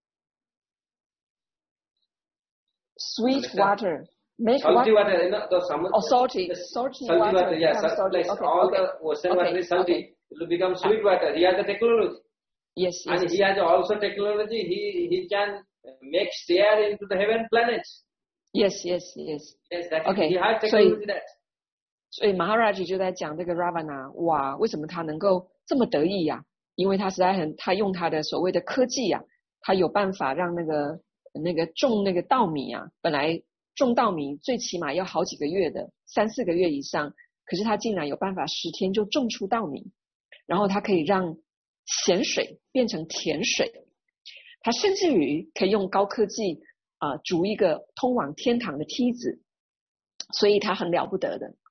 Sweet Understand? water. Make Salty what? water, you know, the summer. Oh, salty, salty, salty water. water, yeah, becomes sal- salty. like Okay, all okay. the ocean Okay, water is salty. okay. It will become sweet water. He has the technology. Yes, yes. And he has also technology. He he can make stair into the heaven planets. Yes, yes, yes. Yes, that Okay, he has 所以 technology that. 所以 Maharaj 就在讲这个 Ravana， 哇，为什么他能够这么得意呀、啊？因为他实在很，他用他的所谓的科技呀、啊，他有办法让那个那个种那个稻米啊，本来种稻米最起码要好几个月的，三四个月以上，可是他竟然有办法十天就种出稻米，然后他可以让咸水变成甜水，他甚至于可以用高科技啊、呃、筑一个通往天堂的梯子，所以他很了不得的。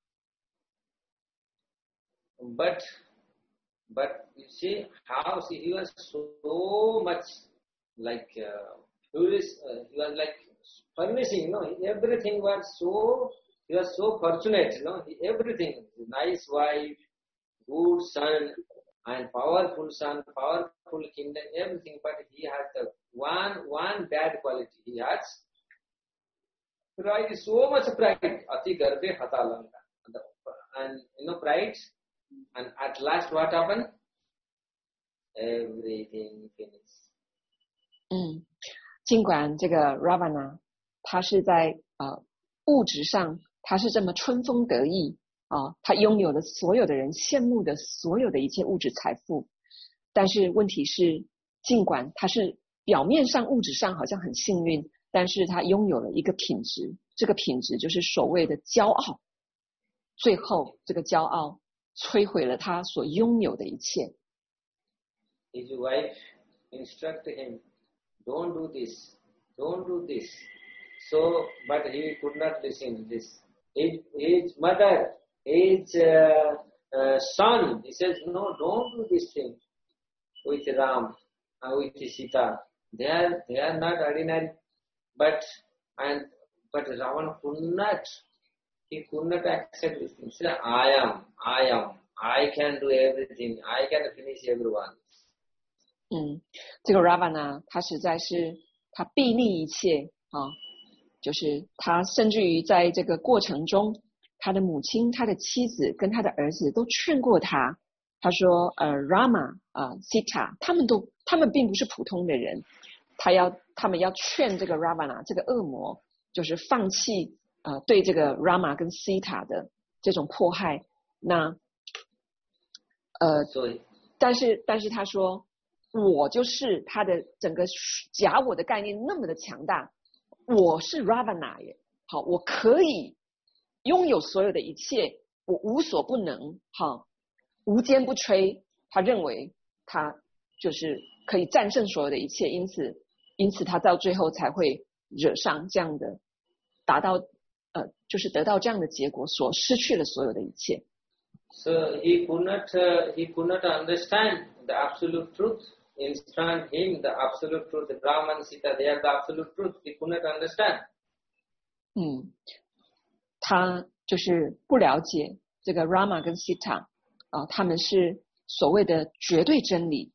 But, but you see how see, he was so much like uh, he was, uh, he was like furnishing, you know, everything was so, he was so fortunate, you know, he, everything, nice wife, good son, and powerful son, powerful kingdom, everything. But he has the one one bad quality. He has pride, so much pride. Ati garbe hatalanga, and you know pride. And at last what happened? Everything finished. 嗯，尽管这个 Ravana 他是在呃物质上他是这么春风得意啊，他拥有了所有的人羡慕的所有的一切物质财富，但是问题是，尽管他是表面上物质上好像很幸运，但是他拥有了一个品质，这个品质就是所谓的骄傲，最后这个骄傲摧毁了他所拥有的一切。 His wife instructed him, don't do this, don't do this. So, but he could not listen to this. His, his mother, his uh, uh, son, he says, no, don't do this thing with Ram, uh, with Sita. They are, they are not ordinary, but, and, but Ravana could not, he could not accept this thing. He said, I am, I am, I can do everything, I can finish everyone. 嗯，这个 Ravana 他实在是他臂力一切啊，就是他甚至于在这个过程中，他的母亲、他的妻子跟他的儿子都劝过他，他说呃 Rama 啊、呃、Sita 他们都他们并不是普通的人，他要他们要劝这个 Ravana 这个恶魔就是放弃呃对这个 Rama 跟 Sita 的这种迫害。那呃但是但是他说我就是他的整个假我的概念那么的强大，我是 Ravana 耶，好，我可以拥有所有的一切，我无所不能，好，无坚不摧。他认为他就是可以战胜所有的一切，因此因此他到最后才会惹上这样的，达到呃就是得到这样的结果，所失去了所有的一切。 So he could not uh, he could not understand the absolute truth. In front of him, the absolute truth, the Brahman and Sita, they are the absolute truth. He could not understand. 嗯，他就是不了解这个 Rama 跟 Sita 啊，他们是所谓的绝对真理。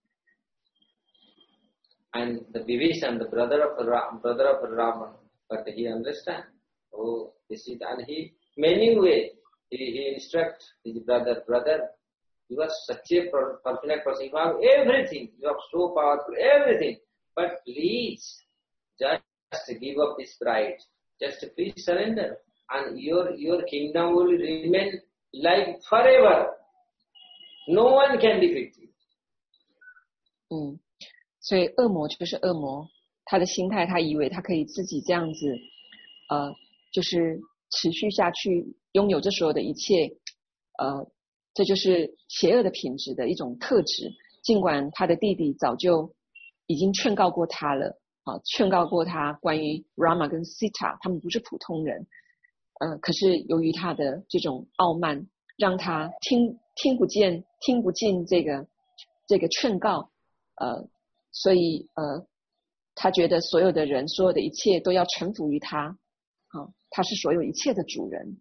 And the Vibhishan, the brother of Ram, brother of Ravan, but he understand. Oh, this is, and he many way he, he instruct his brother, brother, you are such a fortunate person, you have everything, you are so powerful, everything, but please just give up this pride, just please surrender, and your your kingdom will remain like forever. No one can defeat you. 嗯，所以恶魔就是恶魔，他的心态，他以为他可以自己这样子，呃，就是持续下去，拥有这所有的一切，呃，这就是邪恶的品质的一种特质。尽管他的弟弟早就已经劝告过他了，啊，劝告过他关于 Rama 跟 Sita 他们不是普通人，呃，可是由于他的这种傲慢，让他听听不见、听不进这个这个劝告，呃，所以呃，他觉得所有的人、所有的一切都要臣服于他，啊，他是所有一切的主人。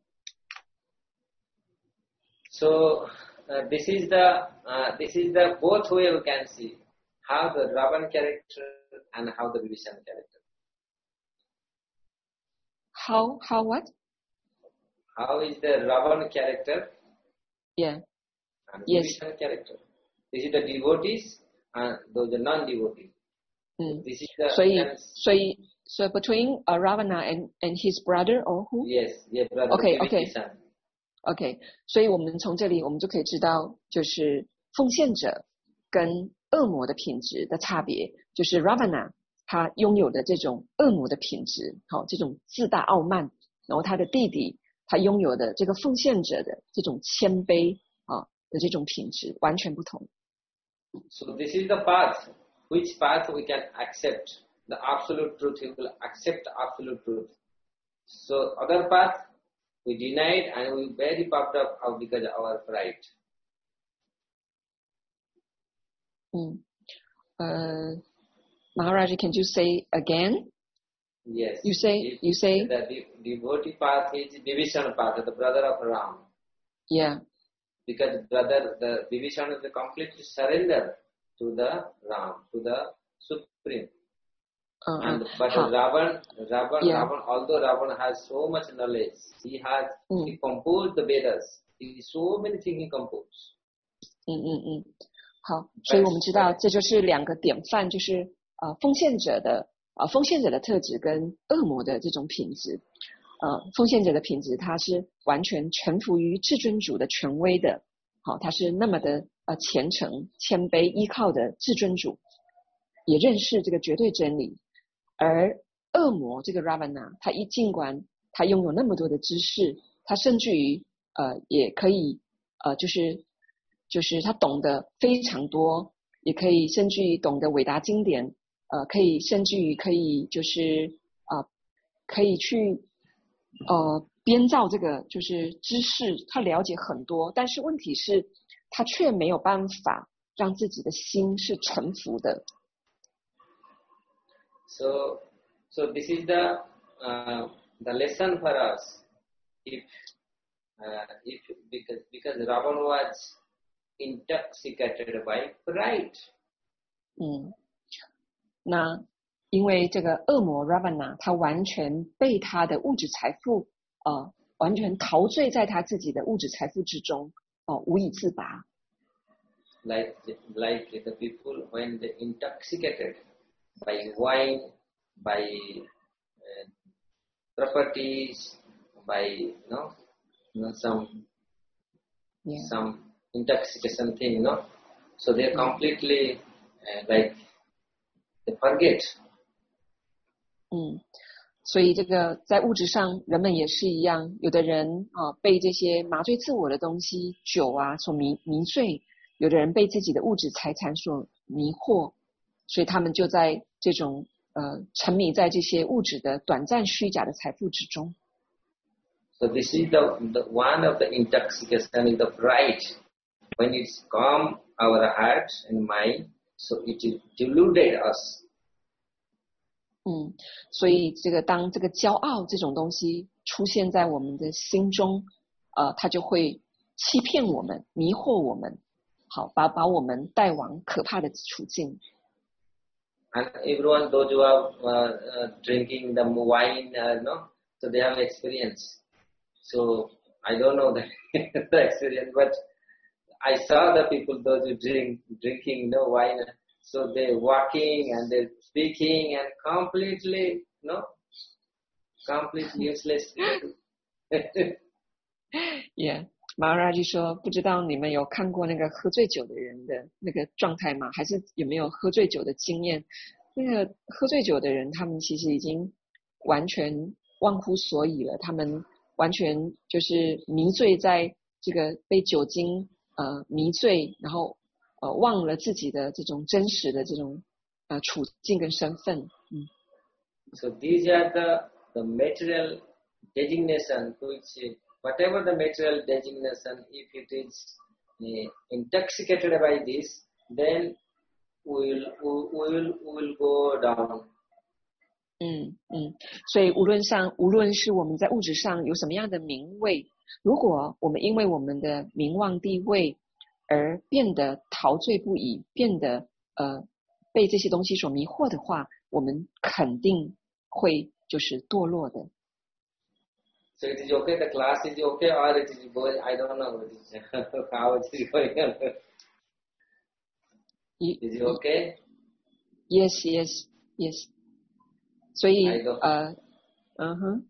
So uh, this is the uh, this is the both way we can see how the Ravan character and how the Vibhishan character. How how what? How is the Ravan character? Yeah. And Yes. Vibhishan character. This is the devotees and those are non-devotees. 嗯， This is the 所以 can- 所以 so between uh, Ravana and and his brother or who? yes, yes, brother. Okay, okay. Vibhishan. OK， 所以我们从这里我们就可以知道，就是奉献者跟恶魔的品质的差别，就是 Ravana 他拥有的这种恶魔的品质，好、这种自大傲慢，然后他的弟弟他拥有的这个奉献者的这种谦卑啊的这种品质完全不同。 So this is the path. Which path we can accept the absolute truth? We will accept absolute truth. So other path we denied and we very puffed up out because of our pride. 嗯，呃 ，Maharaj, can you say again? Yes. You say, If you say, the de- devotee path is Vibhishan path, the brother of Ram. yeah, Because brother, the Vibhishan is a complete surrender to the Ram, to the Supreme. 嗯 And 嗯， but 好， Ravan, Ravan, Yeah. Ravan, although Ravan has so much knowledge, he has Mm. he composed the Vedas. He so many things he composed. 嗯嗯嗯，好，所以我们知道这就是两个典范，就是呃奉献者的呃奉献者的特质跟恶魔的这种品质。呃，奉献者的品质，他是完全臣服于至尊主的权威的，好，他是那么的呃虔诚、谦卑，依靠的至尊主，也认识这个绝对真理。而恶魔这个 Ravana， 他一尽管他拥有那么多的知识，他甚至于呃也可以呃就是就是他懂得非常多，也可以甚至于懂得伟大经典，呃可以甚至于可以就是啊、呃、可以去呃编造这个就是知识，他了解很多，但是问题是他却没有办法让自己的心是臣服的。 So, so this is the uh, the lesson for us. If uh, if because because Ravan was intoxicated by pride. 嗯，那因为这个恶魔 Ravana， 他完全被他的物质财富呃完全陶醉在他自己的物质财富之中，哦、呃，无以自拔。 Like like the people when they intoxicated by wine, by uh, properties, by you know, you know some Yeah. some intoxication thing, you know. So they completely uh, like they forget. 嗯，所以这个在物质上，人们也是一样，有的人啊被这些麻醉自我的东西、酒啊所迷迷醉，有的人被自己的物质财产所迷惑，所以他们就在这种呃沉迷在这些物质的短暂虚假的财富之中。 So this is the, the one of the intoxication is the pride. When it's calm our heart and mind, so it is deluded us. 嗯，所以这个当这个骄傲这种东西出现在我们的心中，呃，它就会欺骗我们、迷惑我们， 好，把把我们带往可怕的处境。 And everyone, those who are uh, uh, drinking the wine, uh, no, so they have experience. So I don't know the, the experience, but I saw the people, those who drink, drinking no wine. So they walking and they speaking and completely, no, completely useless. Yeah. 马哈拉吉说，不知道你们有看过那个喝醉酒的人的那个状态吗？还是有没有喝醉酒的经验？那个喝醉酒的人，他们其实已经完全忘乎所以了，他们完全就是迷醉在这个被酒精呃迷醉，然后呃忘了自己的这种真实的这种呃处境跟身份。嗯。 So these are the the material designation which. Whatever the material designation, if it is uh, intoxicated by this, then we will, we will, we will go down. 嗯嗯，所以无论上，无论是我们在物质上有什么样的名位，如果我们因为我们的名望地位而变得陶醉不已，变得呃被这些东西所迷惑的话，我们肯定会就是堕落的。 So it is okay, the class is okay, or it is going, I don't know what is, how it is going on. Is it okay? Yes, yes, yes. 所以 I don't. 呃，嗯哼。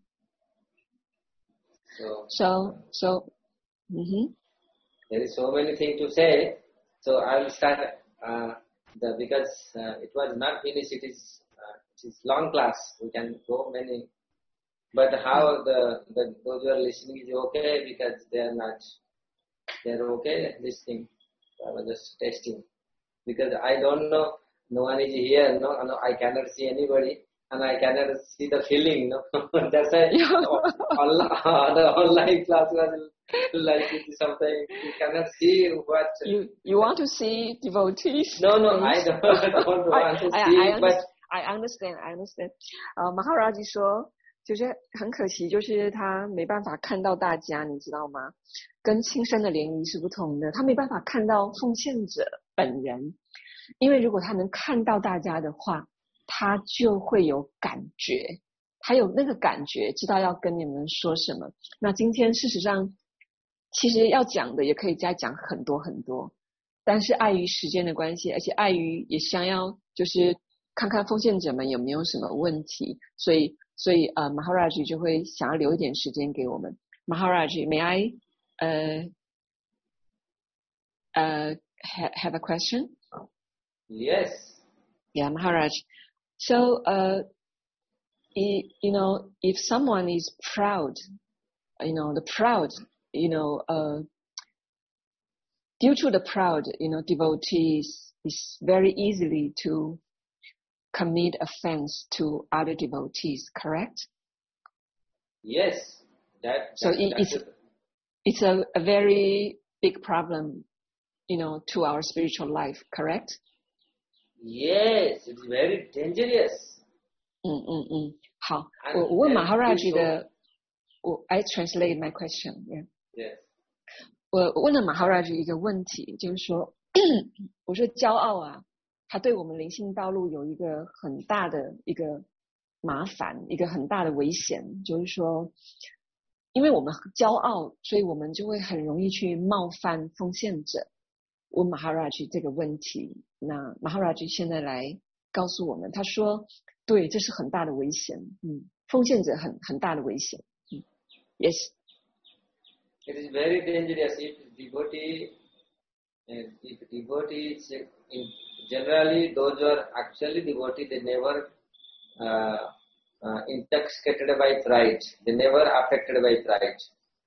So, So, so, 嗯哼。 There is so many things to say. So I will start uh, the because uh, it was not finished. It is uh, it is long class. We can go many. But how the, the those who are listening is okay because they are not, they are okay listening. So I was just testing because I don't know. No one is here. No, no, I cannot see anybody, and I cannot see the feeling. No, that's why all, all, the online class was like something you cannot see what. You you want to see devotees? No, no, I don't, I don't want to I, see. I, I but I understand, I understand. 呃，马哈拉吉说。就是很可惜，就是他没办法看到大家，你知道吗？跟亲生的联谊是不同的，他没办法看到奉献者本人，因为如果他能看到大家的话，他就会有感觉，他有那个感觉，知道要跟你们说什么。那今天事实上，其实要讲的也可以再讲很多很多，但是碍于时间的关系，而且碍于也想要就是看看奉献者们有没有什么问题，所以。所以呃 Maharaj 就会想要留一点时间给我们。Maharaj, may I uh, uh, ha have a question? Yes. Yeah, Maharaj. So, uh, you know, if someone is proud, you know, the proud, you know, uh, due to the proud, you know, devotees is very easily to commit offense to other devotees, correct? Yes, that. So that, it, it's a, it's a, a very big problem, you know, to our spiritual life, correct? Yes, it's very dangerous. 嗯嗯嗯，好，我我问 Maharaj 的，我 I translate my question. Yeah. Yes. 我我问了 Maharaj 一个问题，就是说，我说骄傲啊。它对我们灵性道路有一个很大的一个麻烦，一个很大的危险，就是说，因为我们骄傲，所以我们就会很容易去冒犯奉献者。问 Maharaj 这个问题，那 Maharaj 现在来告诉我们，他说，对，这是很大的危险，嗯，奉献者很很大的危险，嗯 ，Yes. It is very dangerous if devotee, if devotees, in generally those who are actually devotees, they never uh, uh, intoxicated by pride. They never affected by pride.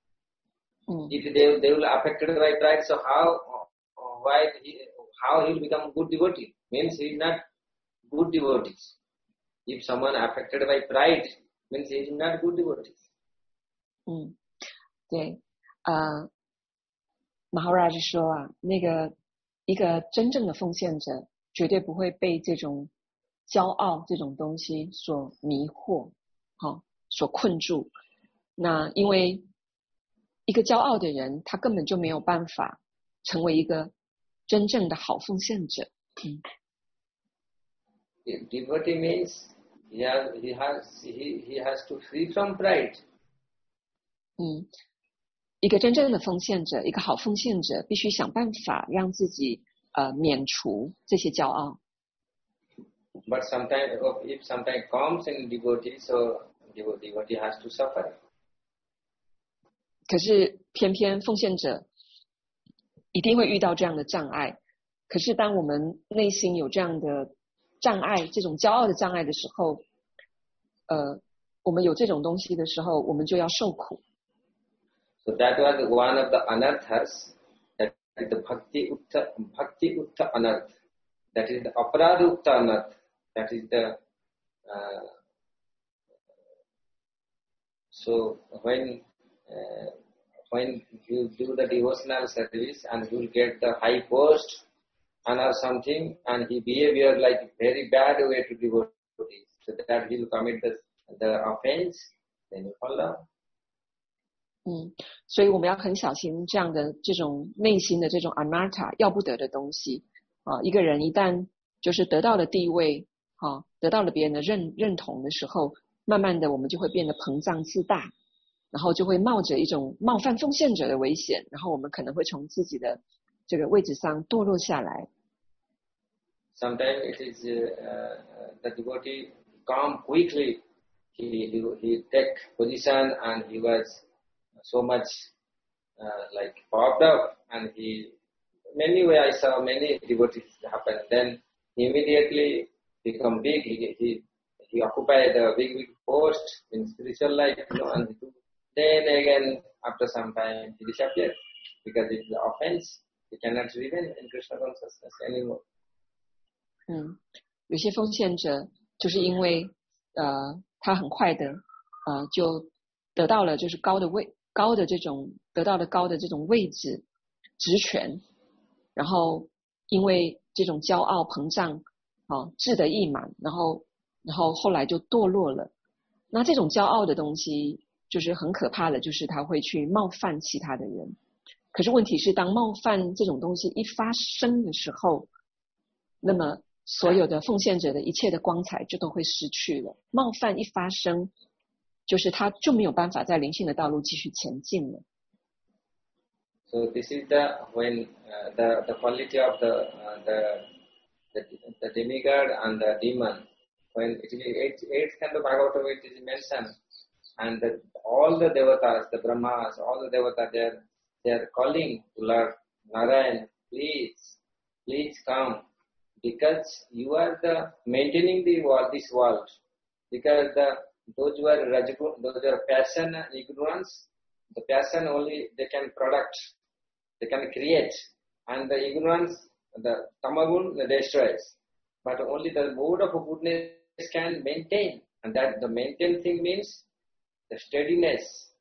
Mm. If they they will affected by pride, so how why he, how he will become good devotee? Means he is not good devotees. If someone affected by pride, means he is not good devotees. 嗯，对，呃。Maharaj 说啊，那个一个真正的奉献者绝对不会被这种骄傲这种东西所迷惑，好、哦，所困住。那因为一个骄傲的人，他根本就没有办法成为一个真正的好奉献者。嗯 Devotee means he has he has he he has to free from pride. 嗯，一个真正的奉献者，一个好奉献者，必须想办法让自己呃免除这些骄傲。 But sometimes, if sometimes comes in devotee, so devotee has to suffer. 可是偏偏奉献者一定会遇到这样的障碍。可是当我们内心有这样的障碍，这种骄傲的障碍的时候，呃，我们有这种东西的时候，我们就要受苦。 So that was one of the anarthas, that is the bhakti utta, bhakti utta anarth. That is the aparadha utta anarth. That is the uh, so when uh, when you do the devotional service and you will get the high post and or something, and he behavior like very bad way to devotees, so that he will commit the the offense, then you fall down. 嗯，所以我们要很小心这样的这种内心的这种 anartha 要不得的东西啊。一个人一旦就是得到了地位啊，得到了别人的认认同的时候，慢慢的我们就会变得膨胀自大，然后就会冒着一种冒犯奉献者的危险，然后我们可能会从自己的这个位置上堕落下来。 Sometimes it is uh, the devotee come quickly. He he, he take position and he was so much uh, like popped up, and he many way I saw many devotees happen. Then he immediately become big. He he he occupied a big big post in spiritual life, you know, and then again after some time he disappeared because it's the offense. He cannot remain in Krishna consciousness anymore. 嗯，有些奉献者就是因为呃他很快的呃就得到了就是高的位高的这种得到了高的这种位置职权，然后因为这种骄傲膨胀啊志得意满，然后然后后来就堕落了。那这种骄傲的东西就是很可怕的，就是他会去冒犯其他的人。可是问题是，当冒犯这种东西一发生的时候，那么所有的奉献者的一切的光彩就都会失去了。冒犯一发生，就是他就没有办法在灵性的道路继续前进了。 So this is the when uh, the the quality of the uh, the, the the demigod and the demon. When it is eighth eighth canto Bhagavatam, it is mentioned, and the, all the devatas, the brahmas, all the devatas, they are they are calling to Lord Narayan, please, please come. Because you are the maintaining the world, this world. Because the those who are rajaguna, those who are passion and ignorance, the passion only they can product, they can create, and the ignorance, the tamagun, destroys. But only the mode of goodness can maintain, and that the maintain thing means the steadiness,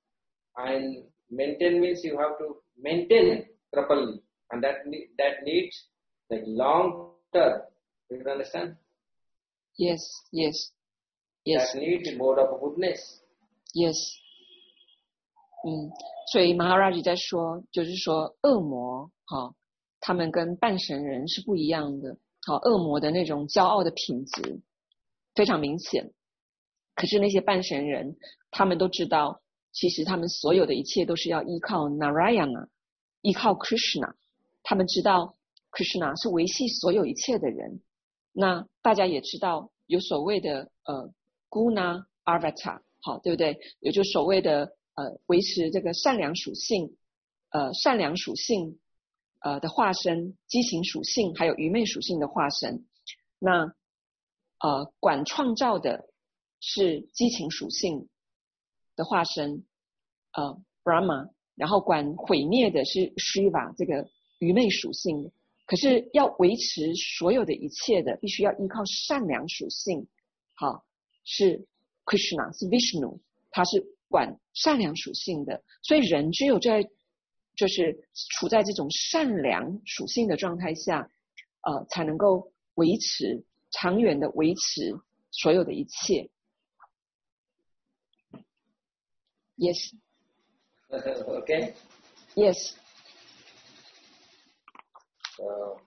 and maintain means you have to maintain properly, and that that needs like long. You can understand? Yes, yes, yes. That needs mode of goodness. Yes. 嗯，所以 Maharaj 在说，就是说恶魔，哈、哦，他们跟半神人是不一样的。好、哦，恶魔的那种骄傲的品质非常明显。可是那些半神人，他们都知道，其实他们所有的一切都是要依靠 Narayana， 依靠 Krishna。他们知道。Krishna 是维系所有一切的人，那大家也知道有所谓的呃 Guna Avatar， 好，对不对？也就所谓的呃维持这个善良属性，呃善良属性呃的化身，激情属性还有愚昧属性的化身。那呃管创造的是激情属性的化身，呃 Brahma， 然后管毁灭的是 Shiva 这个愚昧属性的。可是要维持所有的一切的，必须要依靠善良属性。好，是 Krishna， 是 Vishnu， 他是管善良属性的。所以人只有在就是处在这种善良属性的状态下，呃，才能够维持长远的维持所有的一切。Yes. Okay. Yes. So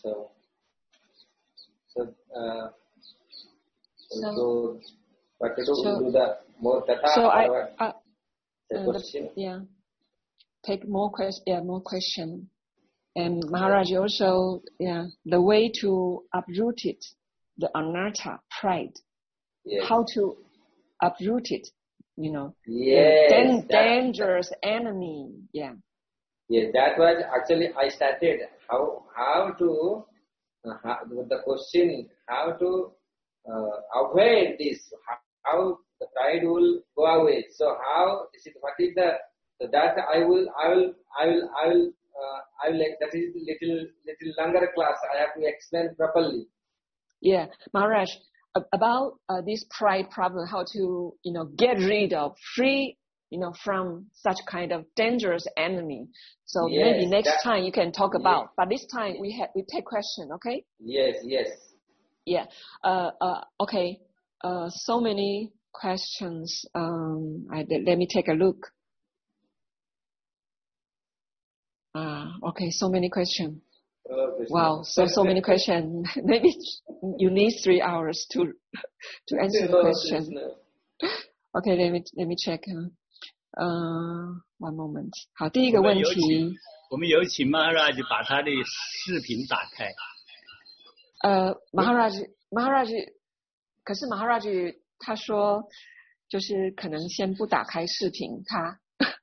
So, so, uh, So, so what to do? so, Do the more katha so I, or what? uh, The uh, the, question. yeah, take more question, yeah, more question. And Maharaj also, yeah, the way to uproot it, the anatta, pride, Yes. how to uproot it, you know, Yes. the dan- that- dangerous enemy, yeah. Yes, that was actually I started how how to uh, how, the question how to uh, avoid this, how, how the pride will go away. So how is it? What is the so that I will I will I will I will uh, I will that is little little longer class. I have to explain properly. Yeah, Maharaj, about uh, this pride problem, how to, you know, get rid of, free, you know, from such kind of dangerous enemy. So Yes, maybe next that, time you can talk yes. about. But this time we have we take question, okay? Yes, yes. Yeah. Uh. Uh. Okay. Uh. So many questions. Um. I let me take a look. Ah. Uh, okay. So many questions. Oh, Krishna. Wow, so so many questions. Maybe you need three hours to to answer the Oh, question. Krishna. Okay, let me let me check. Uh, one moment. 好，第一个问题。 我们有请 Maharaj 把他的视频打开。 呃 ，Maharaj Maharaj， 可是 Maharaj 他说，就是可能先不打开视频，他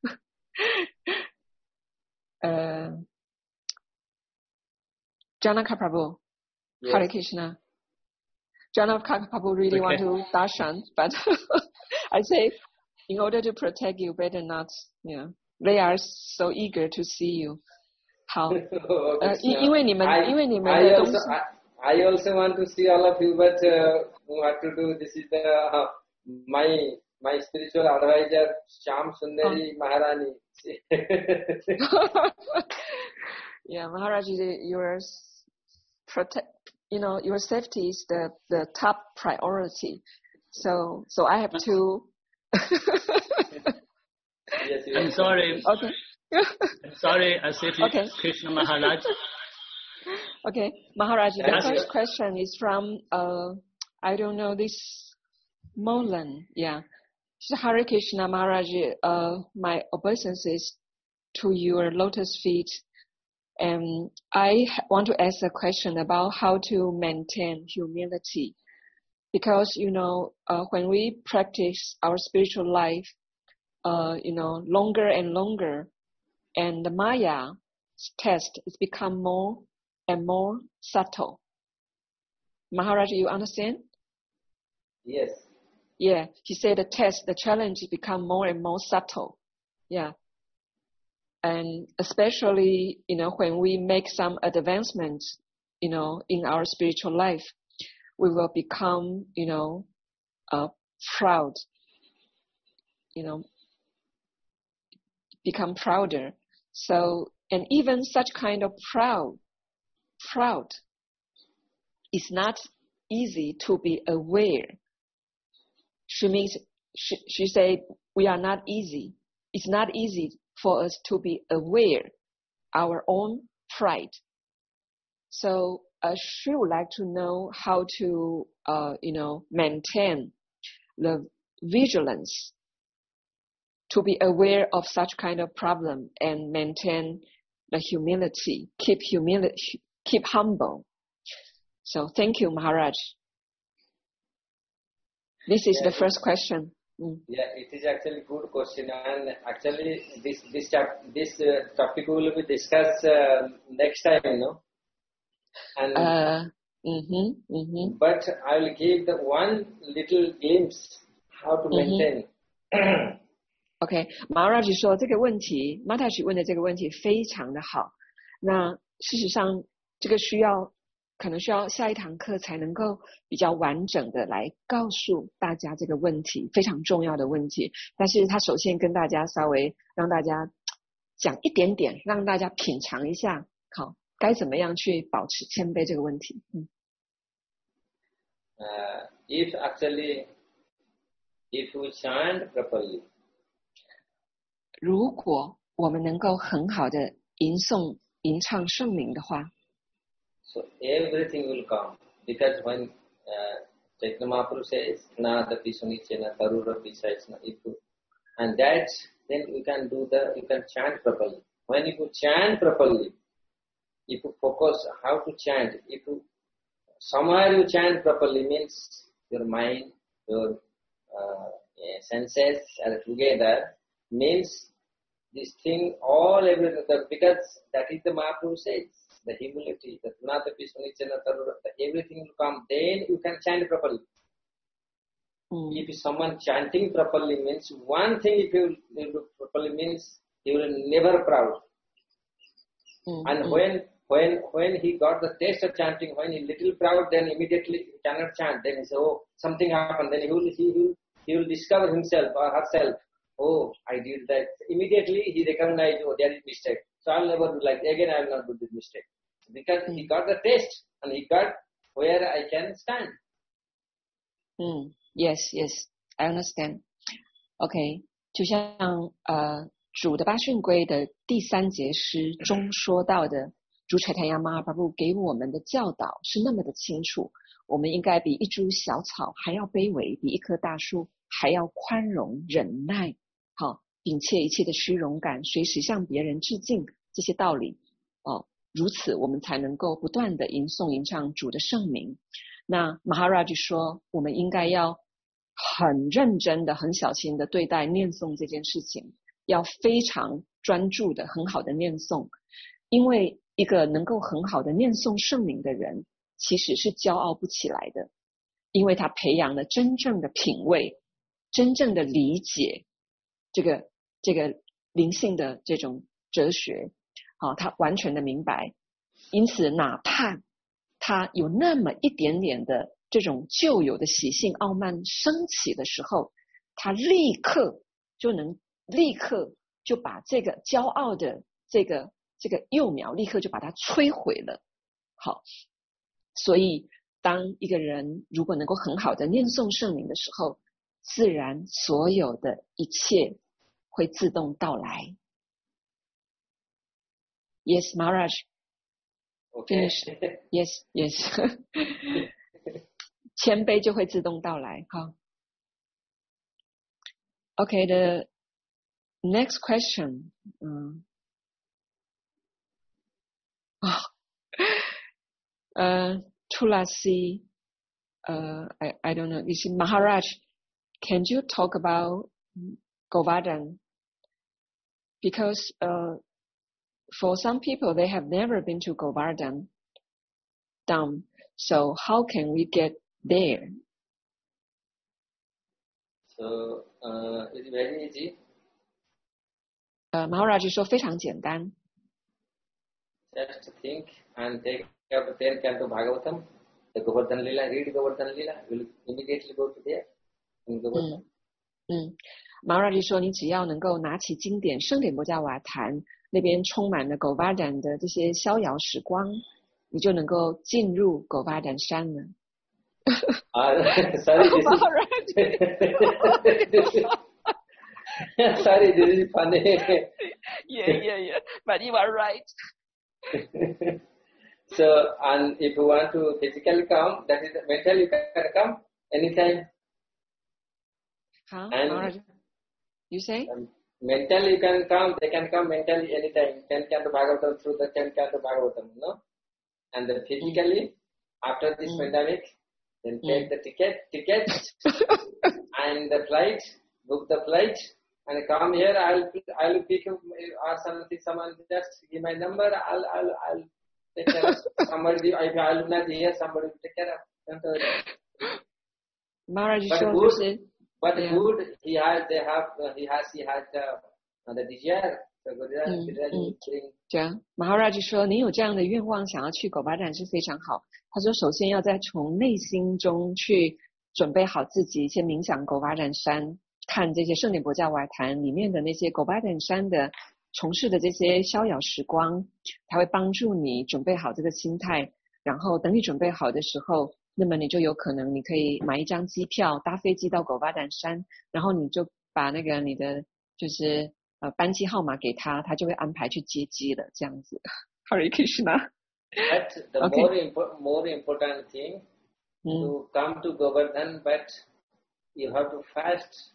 呃。Janaka Prabhu, Yes. Hare Krishna. Janaka Prabhu really Okay. want to darshan, but I say, in order to protect you, better not. Yeah, they are so eager to see you. 好， Oh, 呃， Krishna. 因因为你们 I, 因为你们 I 的东西 also I, I also want to see all of you, but uh, what to do? This is the uh, my my spiritual advisor, Shyam Sundari Maharani. Yeah, Maharaj, yours protect, you know, your safety is the the top priority. So so I have to. Yes, yes. I'm sorry. Okay. I'm sorry, I said Okay. Krishna Maharaj. Okay, Maharaj, the Yes. first question is from, uh, I don't know, this Molan, yeah. Hare Krishna, Maharaj, uh, my obeisances to your lotus feet. And I want to ask a question about how to maintain humility. Because, you know, uh, when we practice our spiritual life, uh, you know, longer and longer, and the Maya test is become more and more subtle. Maharaj, you understand? Yes. Yeah, he said the test, the challenge become more and more subtle. Yeah. And especially, you know, when we make some advancements, you know, in our spiritual life, we will become, you know, uh, proud, you know, become prouder. So, and even such kind of proud, proud is not easy to be aware. She means, she, she said, we are not easy. It's not easy for us to be aware our own pride. So uh, she would like to know how to, uh, you know, maintain the vigilance to be aware of such kind of problem and maintain the humility, keep humility, keep humble. So thank you, Maharaj. This is Yeah, the first question. Mm. Yeah, it is actually good question, and actually this this chap, this uh, topic will be discussed uh, next time, you know. And Uh, mm-hmm, mm-hmm. but I will give the one little glimpse how to maintain. Mm-hmm. OK, Maharaj 说这个问题 ，Mataji 问的这个问题非常的好。那事实上，这个需要可能需要下一堂课才能够比较完整的来告诉大家这个问题，非常重要的问题。但是他首先跟大家稍微让大家讲一点点，让大家品尝一下，好，该怎么样去保持谦卑这个问题。嗯。 Uh, if actually, if we chant properly. 如果我们能够很好的吟诵、吟唱圣名的话 So everything will come because when uh, Chaitanya Mahaprabhu says, "Na the pisunichena tarura pisachna ipu," and that then you can do the you can chant properly. When you chant properly, if you focus how to chant, if you somewhere you chant properly means your mind, your uh, senses are together, means this thing all everything because that is the Mahaprabhu says. The humility, the Tunata Pisunichana Tarura, everything will come, then you can chant properly. Mm. If someone chanting properly means, one thing if you do properly means, he will never proud. Mm. And mm. when when when he got the taste of chanting, when he little proud, then immediately he cannot chant. Then he say, oh, something happened. Then he will, he will, he will discover himself or herself. Oh, I did that. Immediately he recognizes, oh, there is mistake. So I'll never do like, again I will not do this mistake. Because mm. he got the taste and he got where I can stand. Mm. Yes, yes, I understand. OK, 就像呃主的八训规的第三节诗中说到的，主Chaitanya Mahaprabhu给我们的教导是那么的清楚，我们应该比一株小草还要卑微，比一棵大树还要宽容忍耐，好，摒弃一切的虚荣感，随时向别人致敬，这些道理哦，如此我们才能够不断的吟诵吟唱主的圣名。那 Maharaj 说，我们应该要很认真的、很小心的对待念诵这件事情，要非常专注的、很好的念诵，因为一个能够很好的念诵圣名的人，其实是骄傲不起来的，因为他培养了真正的品味，真正的理解这个这个灵性的这种哲学，好，他完全的明白，因此哪怕他有那么一点点的这种旧有的习性傲慢升起的时候，他立刻就能立刻就把这个骄傲的这个这个幼苗立刻就把它摧毁了。好，所以当一个人如果能够很好的念诵圣名的时候，自然所有的一切会自动到来。Yes, Maharaj. Okay. Yes, yes. 谦卑就会自动到来。好。Okay, the next question. Um, oh, uh, Tulasi, uh, I, I don't know. You see, Maharaj, can you talk about Govardhan? Because uh, for some people, they have never been to Govardhan Dham. So how can we get there? So uh, it's very easy. Uh, Maharaj 说非常简单。 Just think and take up ten canto Bhagavatam, the Govardhan Lila, read Govardhan Lila, you will immediately go to there. In Govardhan. 嗯嗯 ，Maharaj 说你只要能够拿起经典圣典波迦瓦坛，那边充满了 Govardhan 的这些逍遥时光，你就能够进入 Govardhan 山了。 啊 ，sorry, this is sorry, this is funny. Yeah, yeah, yeah. But you are right. So, and if you want to physically come, that is mentally you can come anytime. Huh? And Maharaj, you say? Um, mentally you can come, they can come mentally anytime. Ten canto Bhagavatam through the ten canto Bhagavatam, no? And then physically, mm. after this mm. pandemic, then take mm. the ticket, ticket, and the flight, book the flight, and come here. I'll I'll pick up or something. Someone just give my number. I'll I'll I'll take care of somebody. If I'll not here, somebody will take care of. Don't worry. Maharaj, but sure good, say, but yeah. good. He has. They have. Uh, he has. He has uh, the desire. So good. Mm, mm. 这样 ，Maharaj 说，您有这样的愿望，想要去狗巴展是非常好。他说，首先要在从内心中去准备好自己，先冥想狗巴展山，看这些圣典波迦瓦坛里面的那些狗巴展山的从事的这些逍遥时光，它会帮助你准备好这个心态。然后等你准备好的时候，那么你就有可能你可以买一张机票，搭飞机到狗巴展山，然后你就把那个你的就是呃班机号码给他，他就会安排去接机了，这样子。Hare Krishna. But the Okay. more impo- more important thing Mm. to come to Govardhan, but you have to first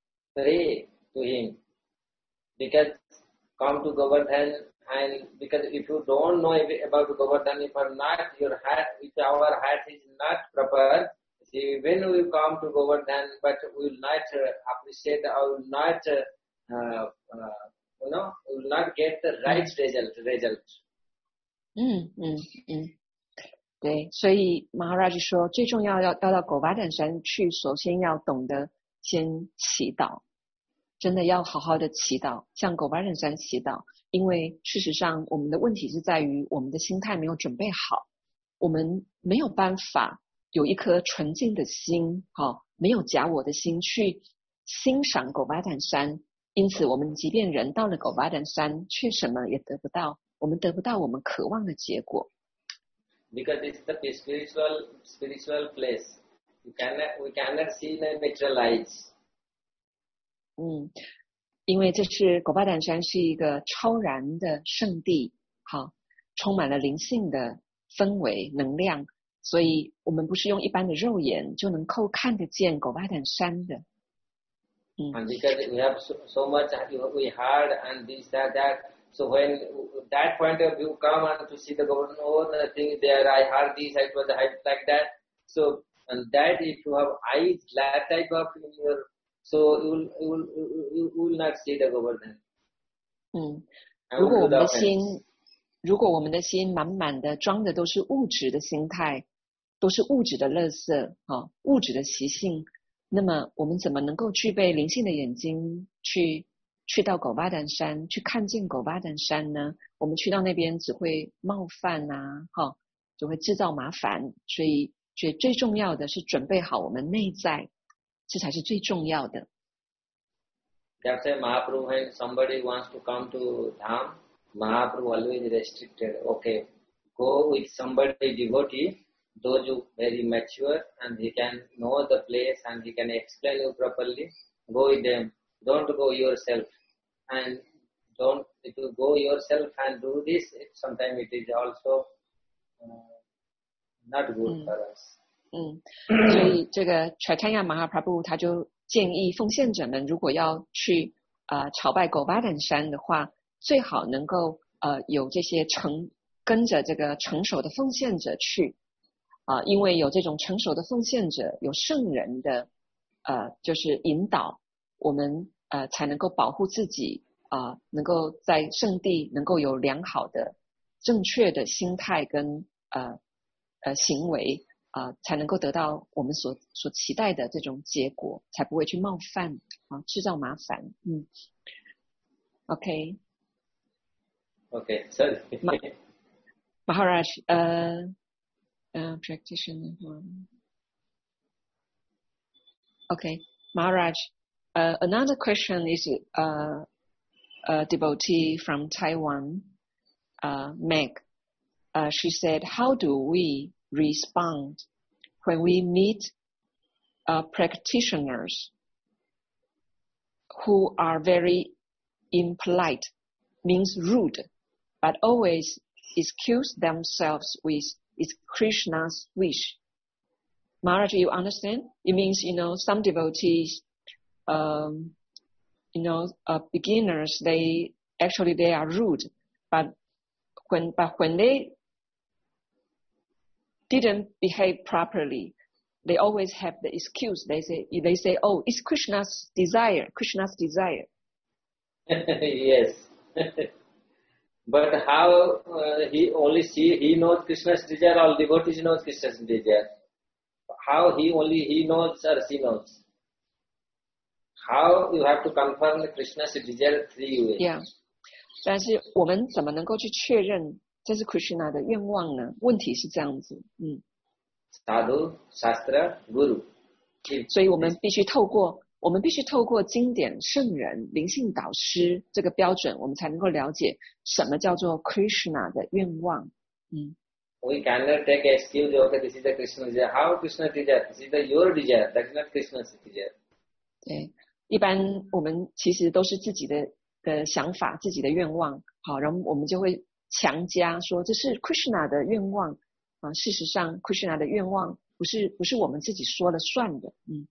pray to him, because come to Govardhan, and because if you don't know about Govardhan, if are not your heart, if our heart is not proper, see, when we come to Govardhan, but we will not uh, appreciate, or will not, uh, uh, uh, you know, we will not get the right result. Result. 嗯嗯嗯，对，所以 Maharaj 说，最重要要要到狗巴胆山去，首先要懂得先祈祷，真的要好好的祈祷，向狗巴胆山祈祷，因为事实上我们的问题是在于我们的心态没有准备好，我们没有办法有一颗纯净的心，好，没有假我的心去欣赏狗巴胆山，因此我们即便人到了狗巴胆山，却什么也得不到。我们得不到我们渴望的结果。 Because it's the spiritual spiritual place. You cannot we cannot see the material eyes. 嗯，因为这是狗巴胆山是一个超然的圣地，好，充满了灵性的氛围能量，所以我们不是用一般的肉眼就能够看得见狗巴胆山的。嗯 And because we have so, so much we heard and this that that. So when that point of view come and to see the government, oh, the thing there, I heard this, it was like that. So, and that if you have eyes, that type of in your, so you will, you will, you will not see the government. 嗯，如果我们的心，如果我们的心满满的装的都是物质的心态，都是物质的垃圾，啊，物质的习性，那么我们怎么能够具备灵性的眼睛去？去到狗巴胆山，去看见狗巴胆山呢？我们去到那边只会冒犯啊，哈，只会制造麻烦。所以，所以最重要的是准备好我们内在，这才是最重要的。 That's why Mahaprabhu, when somebody wants to come to Dham, Mahaprabhu always restricted. Okay, go with somebody devotee, those who very mature and he can know the place and he can explain you properly. Go with them. Don't go yourself, and don't if you go yourself and do this, it, sometimes it is also uh, not good for us. 嗯，所以这个 Chaitanya Mahaprabhu 他就建议奉献者们，如果要去呃朝拜狗巴胆山的话，最好能够呃有这些成跟着这个成熟的奉献者去啊、呃，因为有这种成熟的奉献者，有圣人的呃就是引导，我们。呃，才能够保护自己啊、呃，能够在圣地能够有良好的、正确的心态跟呃呃行为啊、呃，才能够得到我们所所期待的这种结果，才不会去冒犯啊、制造麻烦。嗯 ，OK。 OK， sorry。 Maharaj， 呃呃 ，practitioner。OK， Maharaj。Uh, another question is uh, a devotee from Taiwan, uh, Meg. Uh, she said, how do we respond when we meet uh, practitioners who are very impolite, means rude, but always excuse themselves with it's Krishna's wish? Maharaj, you understand? It means, you know, some devotees Um, you know, uh, beginners, they actually they are rude, but when but when they didn't behave properly, they always have the excuse. They say they say, "Oh, it's Krishna's desire, Krishna's desire." Yes, but how uh, he only see he knows Krishna's desire, all devotees knows Krishna's desire. How he only he knows or she knows? How you have to confirm Krishna's desire three ways? Yeah. 但是我们怎么能够去确认这是 Krishna 的愿望呢？问题是这样子，嗯。 Sadhu, Shastra, Guru. 所以我们必须透过我们必须透过经典、圣人、灵性导师这个标准，我们才能够了解什么叫做 Krishna 的愿望。嗯。 We cannot take excuse. Okay, this is the Krishna's desire. How Krishna's desire? This is the your desire. That is not Krishna's desire. 对。一般我们其实都是自己的的想法、自己的愿望，好，然后我们就会强加说这是 Krishna 的愿望啊。事实上 Krishna 的愿望不是不是我们自己说了算的。嗯。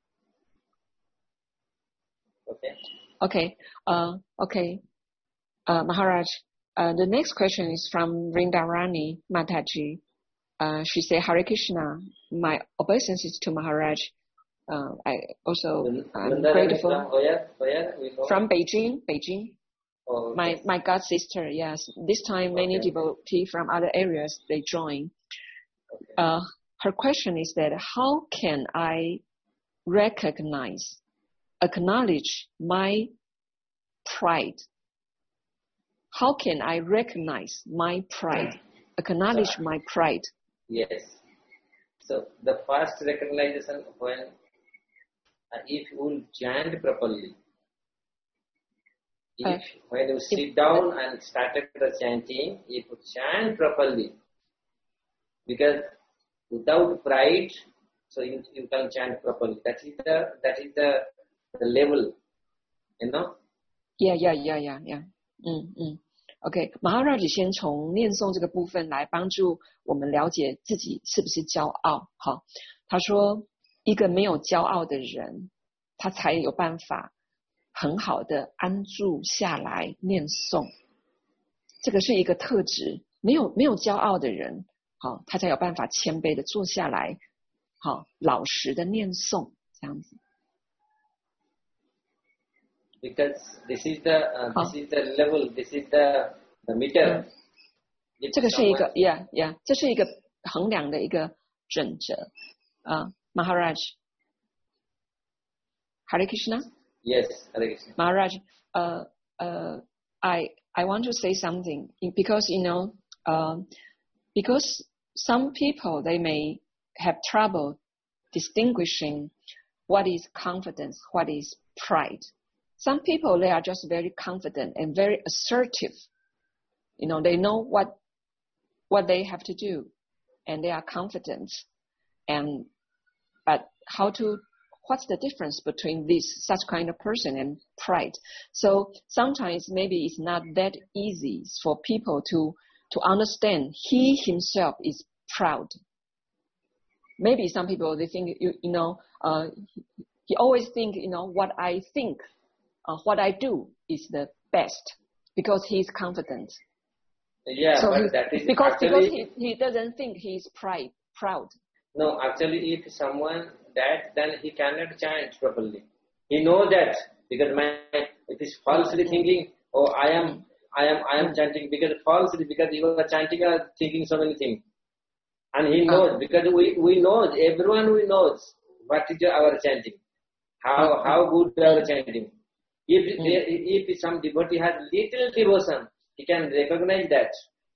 Okay. Okay. Uh, okay. Uh, Maharaj, uh, the next question is from Vrindarani Mataji. Uh, she said, Hare Krishna, my obeisances to Maharaj. Uh, I also I'm grateful. From where? Where? We know? From Beijing, Beijing. Oh, okay. My my god sister, yes. This time many Okay. devotees from other areas they join. Okay. Uh, her question is that how can I recognize, acknowledge my pride? How can I recognize my pride? Acknowledge my pride. Yes. So the first recognition when uh, if you will chant properly, if Uh, when you sit if- down and started the chanting, if you chant properly, because without pride, so you, you can chant properly. That is the that is the, the level, you know. Yeah, yeah, yeah, yeah, yeah. 嗯嗯 ，OK， Maharaj 先从念诵这个部分来帮助我们了解自己是不是骄傲。好，他说一个没有骄傲的人，他才有办法很好的安住下来念诵。这个是一个特质，没有没有骄傲的人，好，他才有办法谦卑的坐下来，好，老实的念诵，这样子。 Because this is the uh, this Oh. is the level, this is the the meter. If 这个是一个 someone- ，yeah yeah，这是一个衡量的一个准则啊。Maharaj, Hare Krishna, Yes, Hare Krishna. Maharaj, uh, uh, I I want to say something because you know, um, because some people they may have trouble distinguishing what is confidence, what is pride. Some people they are just very confident and very assertive. You know, they know what what they have to do, and they are confident. And but how to what's the difference between this such kind of person and pride? So sometimes maybe it's not that easy for people to to understand he himself is proud. Maybe some people they think you you know uh, he always think you know what I think, uh, what I do is the best because he's confident. Yeah, So but he, that is because actually because he, he doesn't think he's pride proud. no. Actually, if someone that then he cannot chant properly. He knows that because my it is falsely thinking. Oh, I am I am I am chanting because falsely because you are chanting or thinking so many things. And he knows because we we know everyone we knows what is our chanting, how how good our chanting. If there, if some devotee has little devotion, he can recognize that.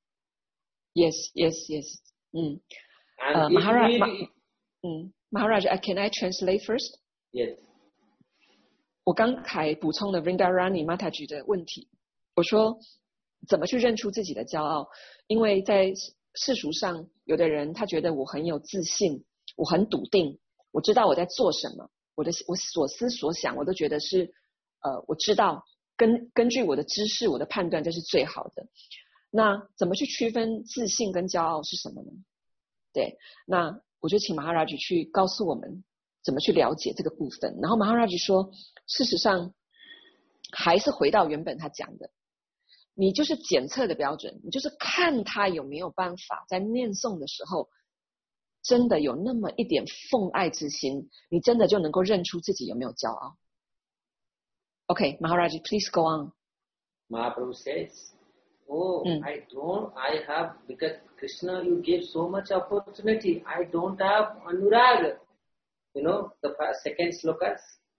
Yes, yes, yes. Mm. And Uh, if Maharaj, we, Ma- mm. Maharaj, uh, can I translate first? yes, 我刚才补充了 Vrindarani Mataji 的问题，我说怎么去认出自己的骄傲？因为在世俗上，有的人他觉得我很有自信，我很笃定，我知道我在做什么，我的我所思所想，我都觉得是呃，我知道根根据我的知识，我的判断，这是最好的。那怎么去区分自信跟骄傲是什么呢？对，那我就请 Maharaj 去告诉我们怎么去了解这个部分。然后 Maharaj 说，事实上还是回到原本他讲的，你就是检测的标准，你就是看他有没有办法在念诵的时候，真的有那么一点奉爱之心，你真的就能够认出自己有没有骄傲。Okay, Maharaj, please go on. Mahaprabhu says, oh, Mm. I don't, I have, because Krishna, you gave so much opportunity. I don't have anurag. You know, the first, second slokas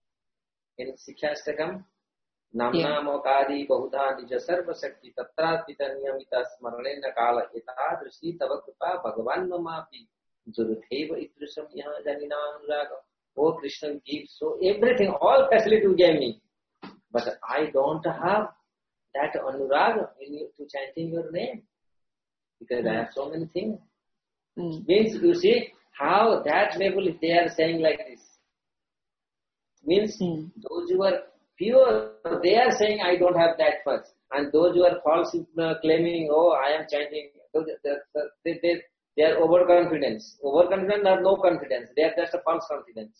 in Sikhastakam. Namna mokadi bahudha nija sarva shakti tatrapita niyamita smaranena kala etadrushi tava kripa bhagavan mamapi durtheva idrusam yaha janina anurag. Oh, Krishna gives so everything, all facility you gave me. But I don't have that anurag in you to chanting your name because mm. I have so many things. Mm. Means you see how that level they are saying like this. Means mm. those who are pure, they are saying, I don't have that much. And those who are false uh, claiming, oh, I am chanting, they, they, they are overconfidence. Overconfidence or no confidence. They are just a false confidence.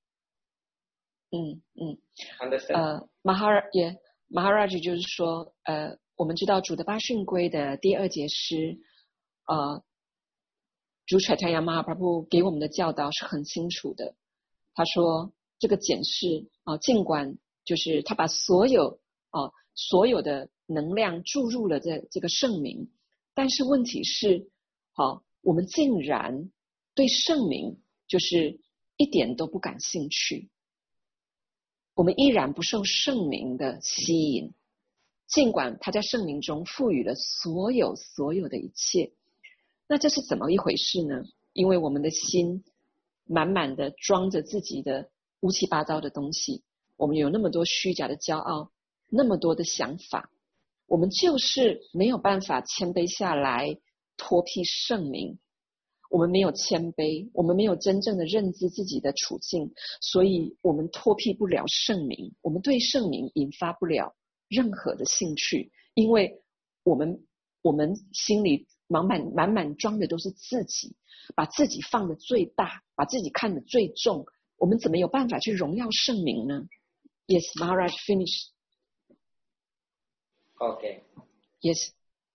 嗯嗯 Understand? 呃，Mahara 也 Maharaj 就是说，呃，我们知道主的八训规的第二节诗，呃，主 Chaitanya Mahaprabhu 给我们的教导是很清楚的。他说，这个检视啊、呃，尽管就是他把所有啊、呃、所有的能量注入了这这个圣名，但是问题是，好、呃，我们竟然对圣名就是一点都不感兴趣。我们依然不受圣名的吸引，尽管他在圣名中赋予了所有所有的一切。那这是怎么一回事呢？因为我们的心满满的装着自己的乌七八糟的东西，我们有那么多虚假的骄傲，那么多的想法，我们就是没有办法谦卑下来托庇圣名。我们没有谦卑，我们没有真正的认知自己的处境，所以我们托庇不了圣名，我们对圣名引发不了任何的兴趣，因为我们我们心里满满满满装的都是自己，把自己放得最大，把自己看得最重，我们怎么有办法去荣耀圣名呢？ Yes, Maharaj, finish. Okay. Yes.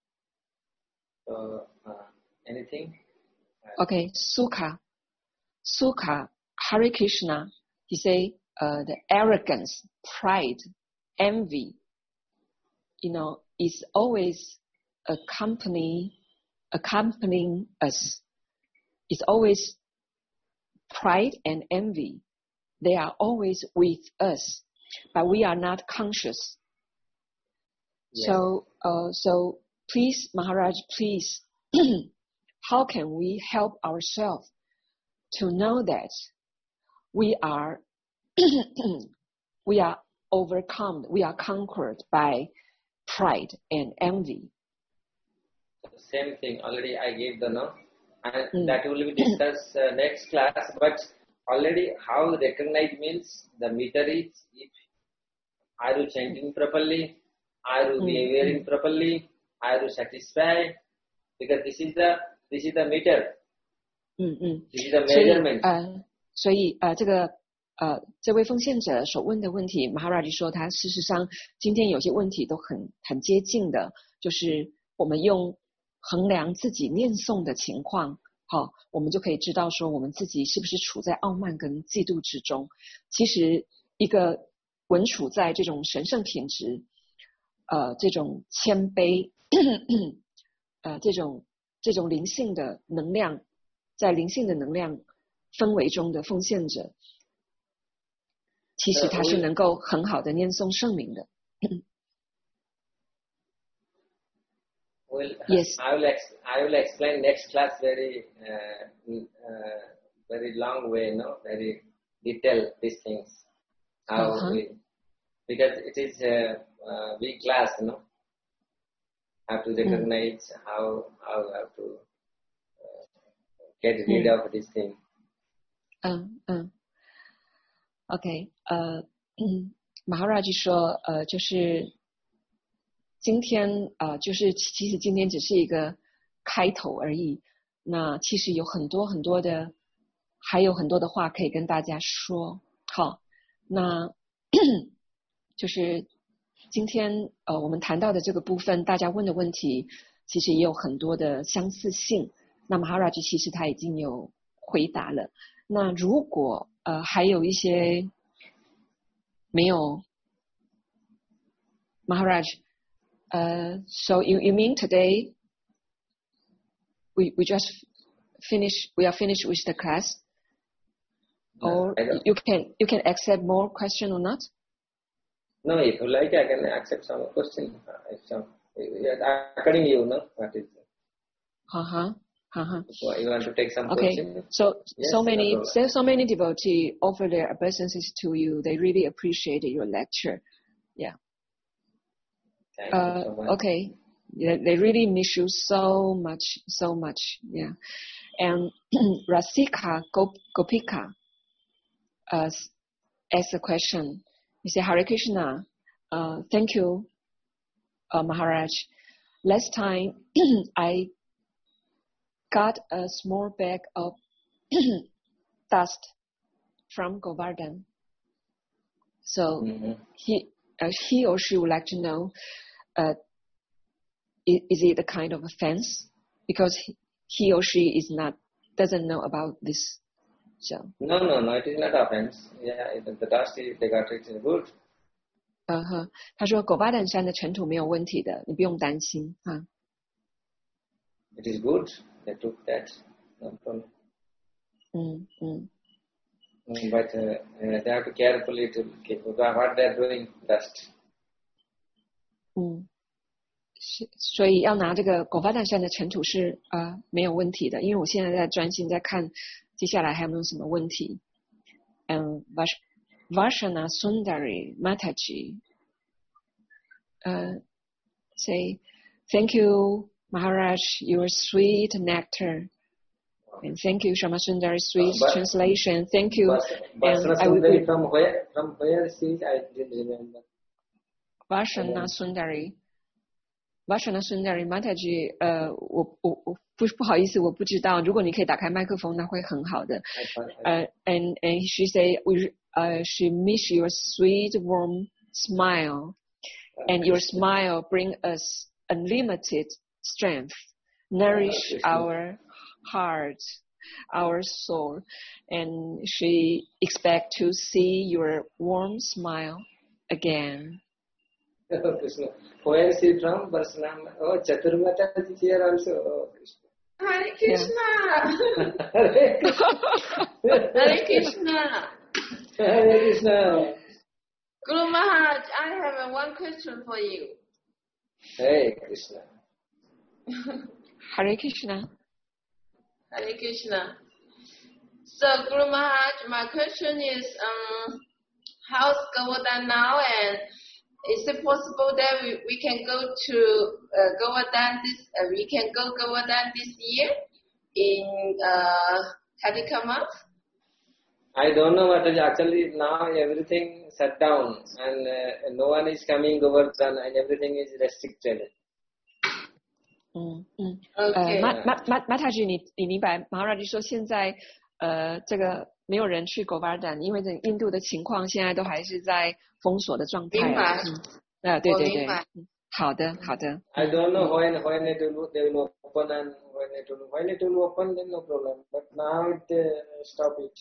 So, uh, anything? Okay, Sukha. Sukha, Hare Krishna, he say, uh, the arrogance, pride, envy, you know, is always accompany, accompanying us. It's always pride and envy. They are always with us, but we are not conscious. Yes. So, uh, so please, Maharaj, please, how can we help ourselves to know that we are we are overcome, we are conquered by pride and envy? Same thing. Already I gave the no, and Mm. that will be discussed uh, next class. But already how recognize means the meter is if are you chanting properly, are you Mm. behaving properly, are you satisfied? Because this is the this is the meter. 嗯嗯。 This is the 所以 measurement. 呃，所以呃，这个呃，这位奉献者所问的问题 ，Maharaj 说他事实上今天有些问题都很很接近的，就是我们用衡量自己念诵的情况，好，我们就可以知道说我们自己是不是处在傲慢跟嫉妒之中。其实一个稳处在这种神圣品质，呃，这种谦卑，呃，这种这种灵性的能量。在灵性的能量氛围中的奉献者，其实他是能够很好的念诵圣名的。 Well, Yes. I will ex- I will explain next class very uh, uh, very long way, no, very detail these things. How Uh-huh. we, because it is a uh, big class, no. Have to recognize mm. how how have to. Get rid of this thing. 嗯嗯 ，OK， 呃，嗯 ，Maharaj 说，呃，就是今天呃，就是其实今天只是一个开头而已。那其实有很多很多的，还有很多的话可以跟大家说。好，那就是今天呃，我们谈到的这个部分，大家问的问题，其实也有很多的相似性。那 Maharaj 其实他已经有回答了。那如果呃还有一些没有 Maharaj， 呃、uh, so you you mean today we we just finish we are finished with the class, or you can you can accept more question or not? No, if you like, I can accept some question. Some, according to you, no, what is? Uh huh. Uh-huh. So you want to take some okay. question? So yes, so many no so, so many devotees offer their obeisances to you. They really appreciated your lecture. Yeah. Thank uh, you so much. Okay. Yeah, they really miss you so much, so much. Yeah. And Rasika Gop- Gopika uh, asked a question. He said, Hare Krishna, uh, thank you, uh, Maharaj. Last time I got a small bag of dust from Govardhan. So mm-hmm. he uh, he or she would like to know, uh, is, is it a kind of offense? Because he, he or she is not doesn't know about this. So no, no, no, it is not offense. Yeah, the dust is they got it is good. 嗯哼，他说狗巴旦山的尘土没有问题的，你不用担心啊。 It is good. They took that. No problem. 嗯嗯。 But uh, uh, they have to carefully to keep what they are doing dust. 嗯，是，所以要拿这个狗巴旦山的尘土是啊、呃、没有问题的，因为我现在在专心在看接下来还有没有什么问题。嗯 ，Vash Vashana Sundari Mataji, uh, say, thank you, Maharaj, your sweet nectar. And thank you, Shamasundari, sweet uh, but, translation. Thank you. But, and I will, from where? From where she is? I didn't remember. Vashana Sundari. Vashana Sundari Mataji, 呃，我我我不不好意思，我不知道。如果你可以打开麦克风，那会很好的。呃、uh, and and she say we uh she miss your sweet warm smile, and your smile bring us unlimited strength, nourish our heart, our soul, and she expect to see your warm smile again. Oh, Krishna. Where is he from? Varsana. Oh, Chaturmata is here also. Oh, Krishna. Hare Krishna. Hare Krishna. Hare Krishna. Hare Krishna. Guru Maharaj, I have one question for you. Hare Krishna. Hare Krishna. Hare Krishna. So, Guru Maharaj, my question is, um, how's Govardhan now, and is it possible that we, we can go to uh, Govardhan this? Uh, we can go Govardhan this year in uh, Kartika month? I don't know what is actually now everything shut down and uh, no one is coming Govardhan and everything is restricted. 嗯嗯，呃，马马马马塔吉，你你明白马哈拉吉说现在呃这个没有人去 Govardhan， 因为这印度的情况现在都还是在封锁的状态。 明白。 嗯，啊，对对对，好的好的。 I don't know when when it will they will open and when it will when it will open then no problem, but now it uh, stop it.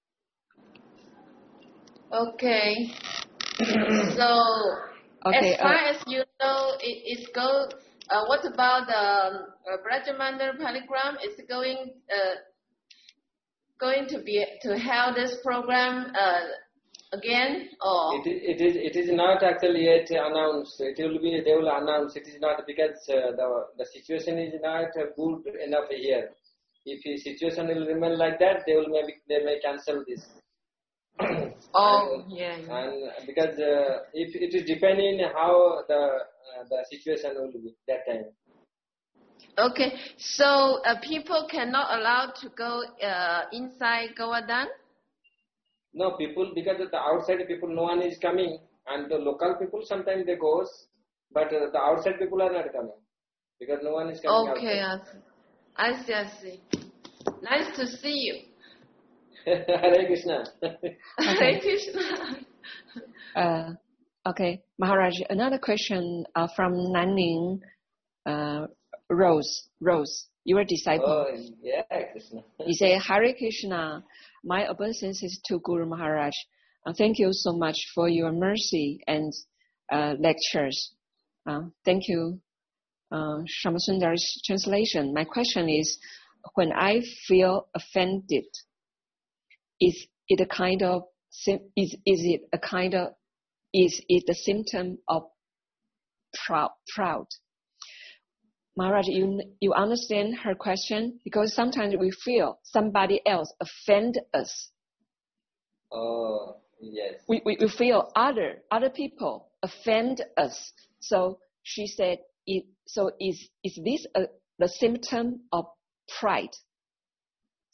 Okay. So okay, as far uh, as you know, it is go. Uh, what about the um, uh, Brajamandal Paligram? Is going uh, going to be to have this program uh, again, or it is, it is it is not actually yet announced. It will be they will announce. It is not because uh, the the situation is not good enough here. If the situation will remain like that, they will maybe they may cancel this. Oh, and, yeah, yeah. And because uh, if it is depending how the uh, the situation will be that time. Okay, so uh, people cannot allow to go uh, inside Govardhan? No, people because of the outside people, no one is coming, and the local people sometimes they goes, but uh, the outside people are not coming because no one is coming. Okay, outside. I see, I see. Nice to see you. Hare Krishna. Hare Krishna. uh, okay, Maharaj, another question uh, from Nanning, uh, Rose, Rose, your disciple. Oh, yeah, Krishna. You say, Hare Krishna, my obeisances to Guru Maharaj. Uh, thank you so much for your mercy and uh, lectures. Uh, thank you, uh, Shamasundari's translation. My question is, when I feel offended, is it a kind of is is it a kind of is it a symptom of proud proud? Maharaj, you you understand her question? Because sometimes we feel somebody else offend us. Oh, yes. We we, we feel other other people offend us. So she said, it, so is is this a, the symptom of pride?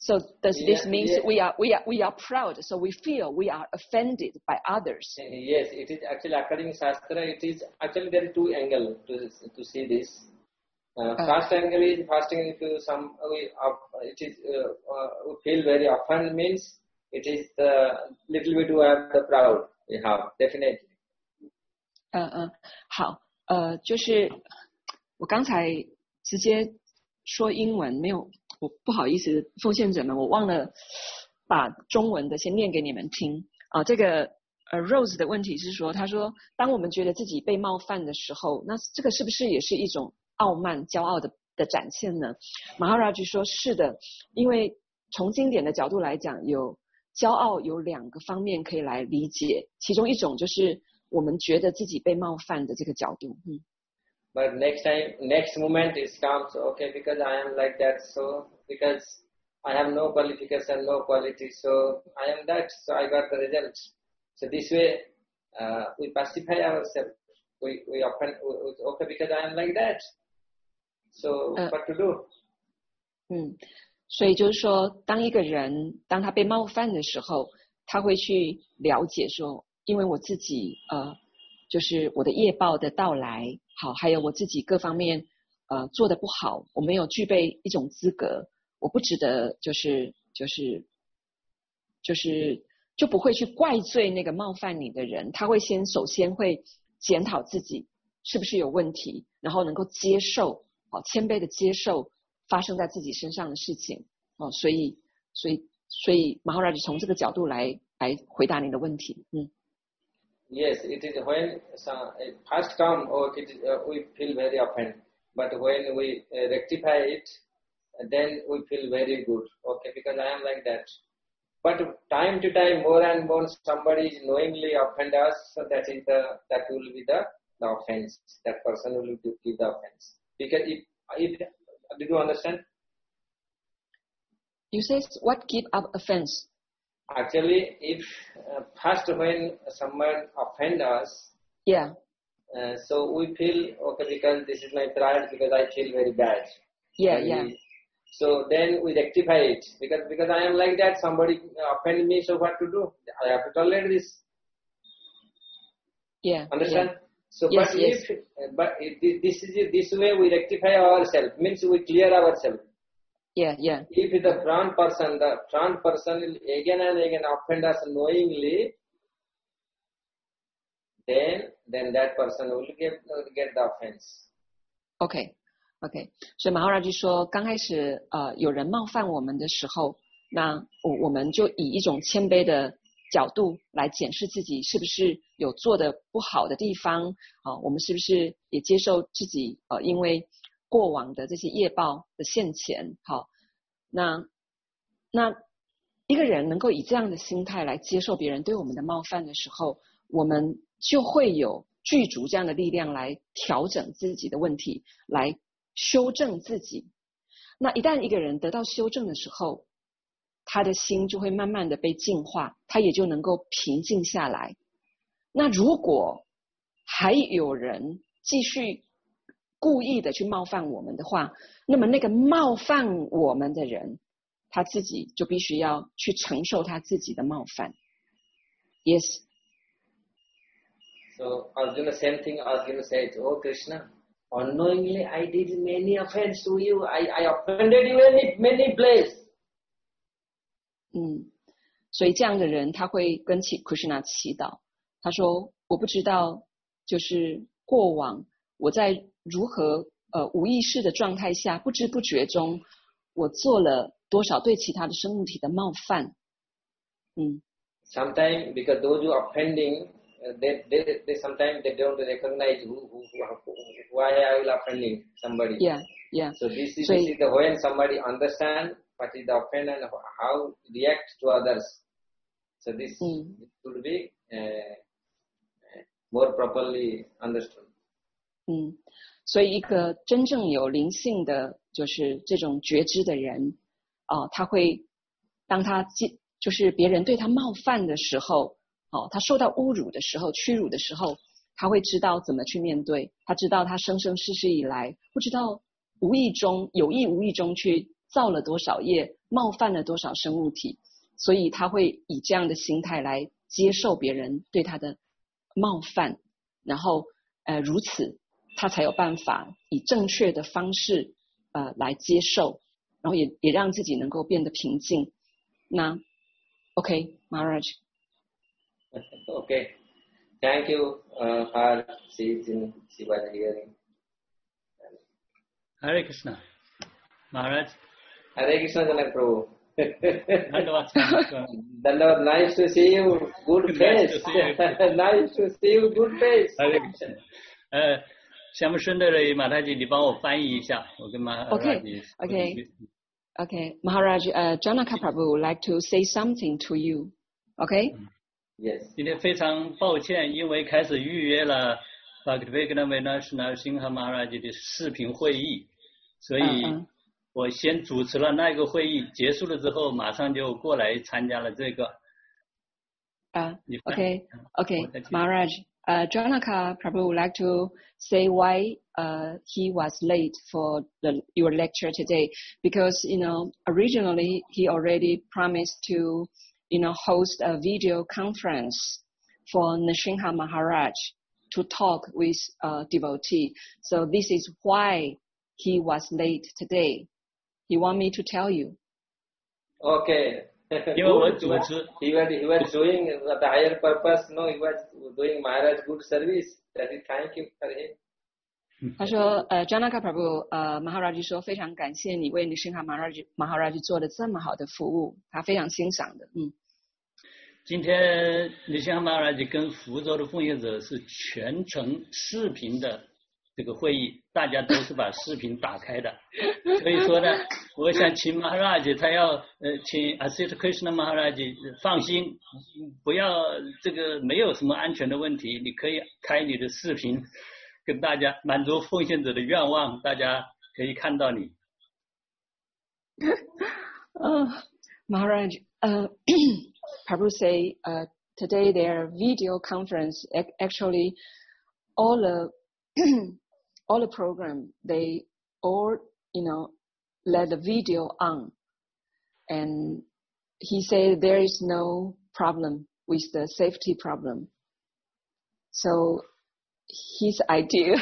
So does this Yes, mean yes. we are we are we are proud? So we feel we are offended by others. Yes, it is actually according to Shastra. It is actually there are two angles to to see this. Uh, Uh. first angle is fasting. If you some we uh, it is uh, uh, we feel very often means it is the little bit we have the proud. We have definitely. 嗯嗯，好，呃，就是我刚才直接说英文，没有，我不好意思，奉献者们，我忘了把中文的先念给你们听啊。这个呃 Rose 的问题是说，他说，当我们觉得自己被冒犯的时候，那这个是不是也是一种傲慢、骄傲的的展现呢？ Maharaj 说是的，因为从经典的角度来讲，有骄傲有两个方面可以来理解，其中一种就是我们觉得自己被冒犯的这个角度。嗯 But next time, next moment it comes, okay, because I am like that, so because I have no qualification, no quality, so I am that, so I got the result. So this way, uh, we pacify ourselves. We we often, okay, because I am like that. So Uh. what to do? 嗯，所以就是说，当一个人当他被冒犯的时候，他会去了解说，因为我自己呃，就是我的业报的到来，好，还有我自己各方面呃做的不好，我没有具备一种资格，我不值得，就是就是就是就不会去怪罪那个冒犯你的人，他会先首先会检讨自己是不是有问题，然后能够接受，好，谦卑的接受发生在自己身上的事情，哦，所以所以所以 Maharaj 从这个角度来来回答你的问题，嗯。 Yes, it is when some, first come, oh, it is, uh, we feel very offended. But when we uh, rectify it, then we feel very good. Okay, because I am like that. But time to time, more and more, somebody is knowingly offend us. So that is the that will be the, the offense. That person will give the offense. Because if if did you understand? You say what give up offense? Actually, if uh, first when someone offend us, Yeah. uh, so we feel okay because this is my pride because I feel very bad. Yeah, And yeah. we- so then we rectify it because because I am like that. Somebody offend me, so what to do? I have to tolerate this. Yeah. Understand? Yeah. So, Yes, but yes. if but if this is this way we rectify ourselves means we clear ourselves. Yeah, yeah. If the front person, the front person will again and again offend us knowingly, then then that person will get get the offense. OK OK， 所以马哈拉就说，刚开始呃有人冒犯我们的时候，那我我们就以一种谦卑的角度来检视自己是不是有做的不好的地方啊、呃，我们是不是也接受自己呃因为过往的这些业报的现前，好，那那一个人能够以这样的心态来接受别人对我们的冒犯的时候，我们就会有具足这样的力量来调整自己的问题，来修正自己。那一旦一个人得到修正的时候，他的心就会慢慢的被净化，他也就能够平静下来。那如果还有人继续故意的去冒犯我们的话，那么那个冒犯我们的人，他自己就必须要去承受他自己的冒犯。Yes. So Arjuna, same thing Arjuna said, oh Krishna, unknowingly I did many offense to you. I, I offended you in many places. 嗯，所以这样的人他会跟起 Krishna 祈祷，他说我不知道就是过往我在如何呃无意识的状态下，不知不觉中我做了多少对其他的生物体的冒犯。嗯 Sometimes because those who are offending, uh, they, they, they sometimes they don't recognize who, who, who, why I will offending somebody. Yeah, yeah. So this is, So this is the when somebody understand what is the offend and how react to others. So this Mm. should be uh, more properly understood. 嗯，所以一个真正有灵性的，就是这种觉知的人啊、呃，他会当他就是别人对他冒犯的时候，哦，他受到侮辱的时候、屈辱的时候，他会知道怎么去面对。他知道他生生世世以来不知道无意中有意无意中去造了多少业，冒犯了多少生物体，所以他会以这样的心态来接受别人对他的冒犯，然后呃如此他才有办法以正确的方式呃来接受，然后也也让自己能够变得平静。那 OK Maharaj Okay, thank you uh, for seeing Shiva hearing. Hare Krishna. Maharaj. Hare Krishna Janak Prabhu. Dandavad. Dandavad, nice to see you. Good face. Nice to see you. Good face. Hare Krishna. 呃，香木顺的马太吉，你帮我翻译一下，我跟马哈拉吉。 Okay, okay, okay. Maharaj, uh, Janaka Prabhu would like to say something to you. Okay? Yes. 今天非常抱歉，因为开始预约了 Bhaktivedanta Narasimha Maharaj 的视频会议，所以我先主持了那个会议，结束了之后马上就过来参加了这个。 Uh, okay, okay, Maharaj, uh, Janaka Prabhu would like to say why uh, he was late for the, your lecture today, because, you know, originally he already promised to, you know, host a video conference for Nrsimha Maharaj to talk with uh, devotee. So this is why he was late today. He want me to tell you. Okay. 因为我主持 he was he was doing the higher purpose. No, he was doing Maharaj good service. That is thank you for him. 他说，呃 ，Janaka Prabhu，呃 ，Maharaj 说非常感谢你为Nrsimha Maharaj Maharaj 做的这么好的服务，他非常欣赏的，嗯。 今天Nrsimha Maharaj跟福州的奉献者是全程视频的这个会议，大家都是把视频打开的，所以说呢，我想请 Maharaj 他要呃请 Asita Krishna Maharaj 放心，不要这个没有什么安全的问题，你可以开你的视频。跟大家满足奉献者的愿望，大家可以看到你。 uh, Maharaj, uh, Prabhu say uh, today their video conference actually all the all the program they all you know let the video on, and he said there is no problem with the safety problem. So his idea